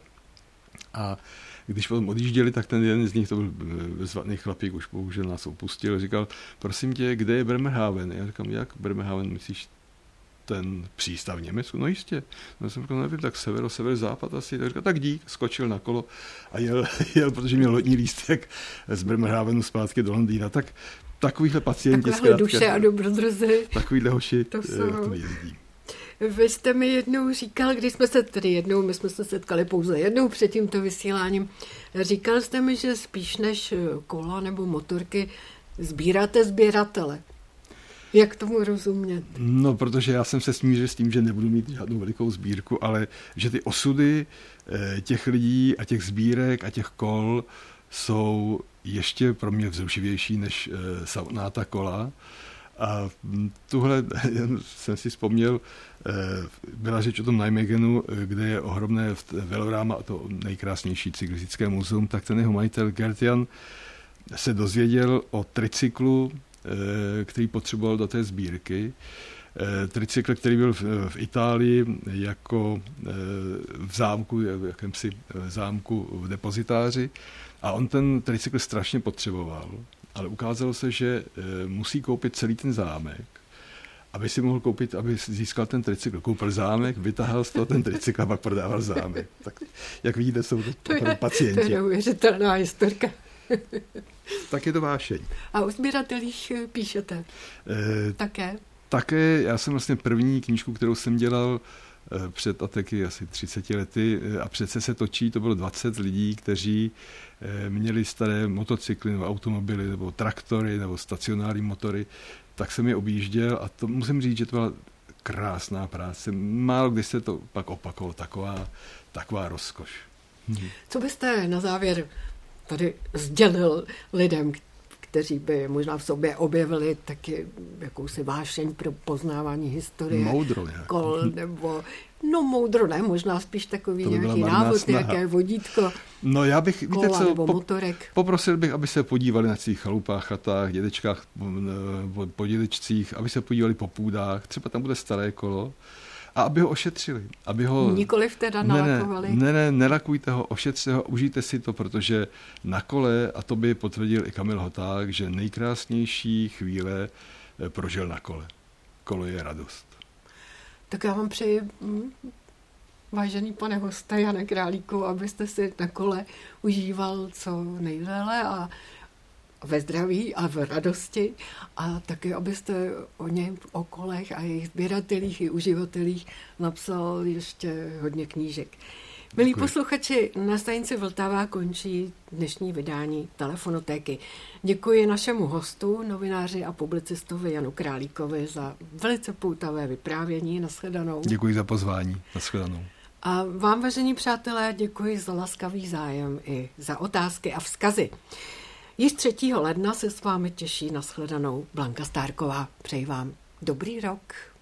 a když potom odjížděli, tak ten jeden z nich, to byl bezvadný chlapík, už bohužel nás opustil, říkal, prosím tě, kde je Bremerhaven? Já říkám, jak Bremerhaven, myslíš ten přístav v Německu? No jistě. No jsem říkal, nevím, tak severo, sever, západ asi. Tak říkal, tak dík, skočil na kolo a jel, jel protože měl lodní lístek z Bremerhavenu zpátky do Londýna. Tak takovýhle pacienti takovéhle duše a dobrodruzy. Takovýhle hoši to, to jezdí. Vy jste mi jednou říkal, když jsme se tedy jednou, my jsme se setkali pouze jednou před tímto vysíláním, říkal jste mi, že spíš než kola nebo motorky sbíráte sběratele. Jak tomu rozumět? No, protože já jsem se smířil s tím, že nebudu mít žádnou velikou sbírku, ale že ty osudy těch lidí a těch sbírek a těch kol jsou ještě pro mě vzrušivější než samotná ta kola. A tuhle jsem si vzpomněl, byla řeč o tom Nijmegenu, kde je ohromné veloráma a to nejkrásnější cyklistické muzeum, tak ten jeho majitel Gertian se dozvěděl o tricyklu, který potřeboval do té sbírky. Tricykl, který byl v Itálii jako v zámku, v jakémsi zámku v depozitáři a on ten tricykl strašně potřeboval. Ale ukázalo se, že musí koupit celý ten zámek, aby si mohl koupit, aby získal ten tricykl. Koupil zámek, vytáhl z toho ten tricykl a pak prodával zámek. Tak, jak vidíte, jsou to, to je, pacienti. To je neuvěřitelná historka. Tak je to vášeň. A o sběratelích píšete? E, také? Také. Já jsem vlastně první knížku, kterou jsem dělal, před ataky asi třicet lety a přece se točí, to bylo dvacet lidí, kteří měli staré motocykly nebo automobily nebo traktory nebo stacionární motory, tak jsem je objížděl a to musím říct, že to byla krásná práce. Málo kdy se to pak opakovalo, taková, taková rozkoš. Hm. Co byste na závěr tady sdělil lidem, kteří by možná v sobě objevili taky jakousi vášeň pro poznávání historie. Moudro kol, nebo, no moudro ne, možná spíš takový by nějaký návod, snaha. Nějaké vodítko. No já bych, kola, víte co, nebo po, motorek. Poprosil bych, aby se podívali na svých chalupách, chatách, dědečkách, po, po dědečcích, aby se podívali po půdách, třeba tam bude staré kolo, a aby ho ošetřili. Aby ho... Nikoliv teda nalakovali. Ne, ne, ne, nelakujte ho, ošetřte ho, užijte si to, protože na kole, a to by potvrdil i Kamil Hoták, že nejkrásnější chvíle prožil na kole. Kolo je radost. Tak já vám přeji, vážený pane hoste Jane Králíku, abyste si na kole užíval co nejdéle a ve zdraví a v radosti a taky, abyste o něm, o kolech a jejich sběratelích i uživatelích napsal ještě hodně knížek. Milí Děkuji. Posluchači, na stanici Vltava končí dnešní vydání Telefonotéky. Děkuji našemu hostu, novináři a publicistovi Janu Králíkovi za velice poutavé vyprávění. Nashledanou. Děkuji za pozvání. Nashledanou. A vám, vážení přátelé, děkuji za laskavý zájem i za otázky a vzkazy. Již třetího ledna se s vámi těší nashledanou Blanka Stárková. Přeji vám dobrý rok.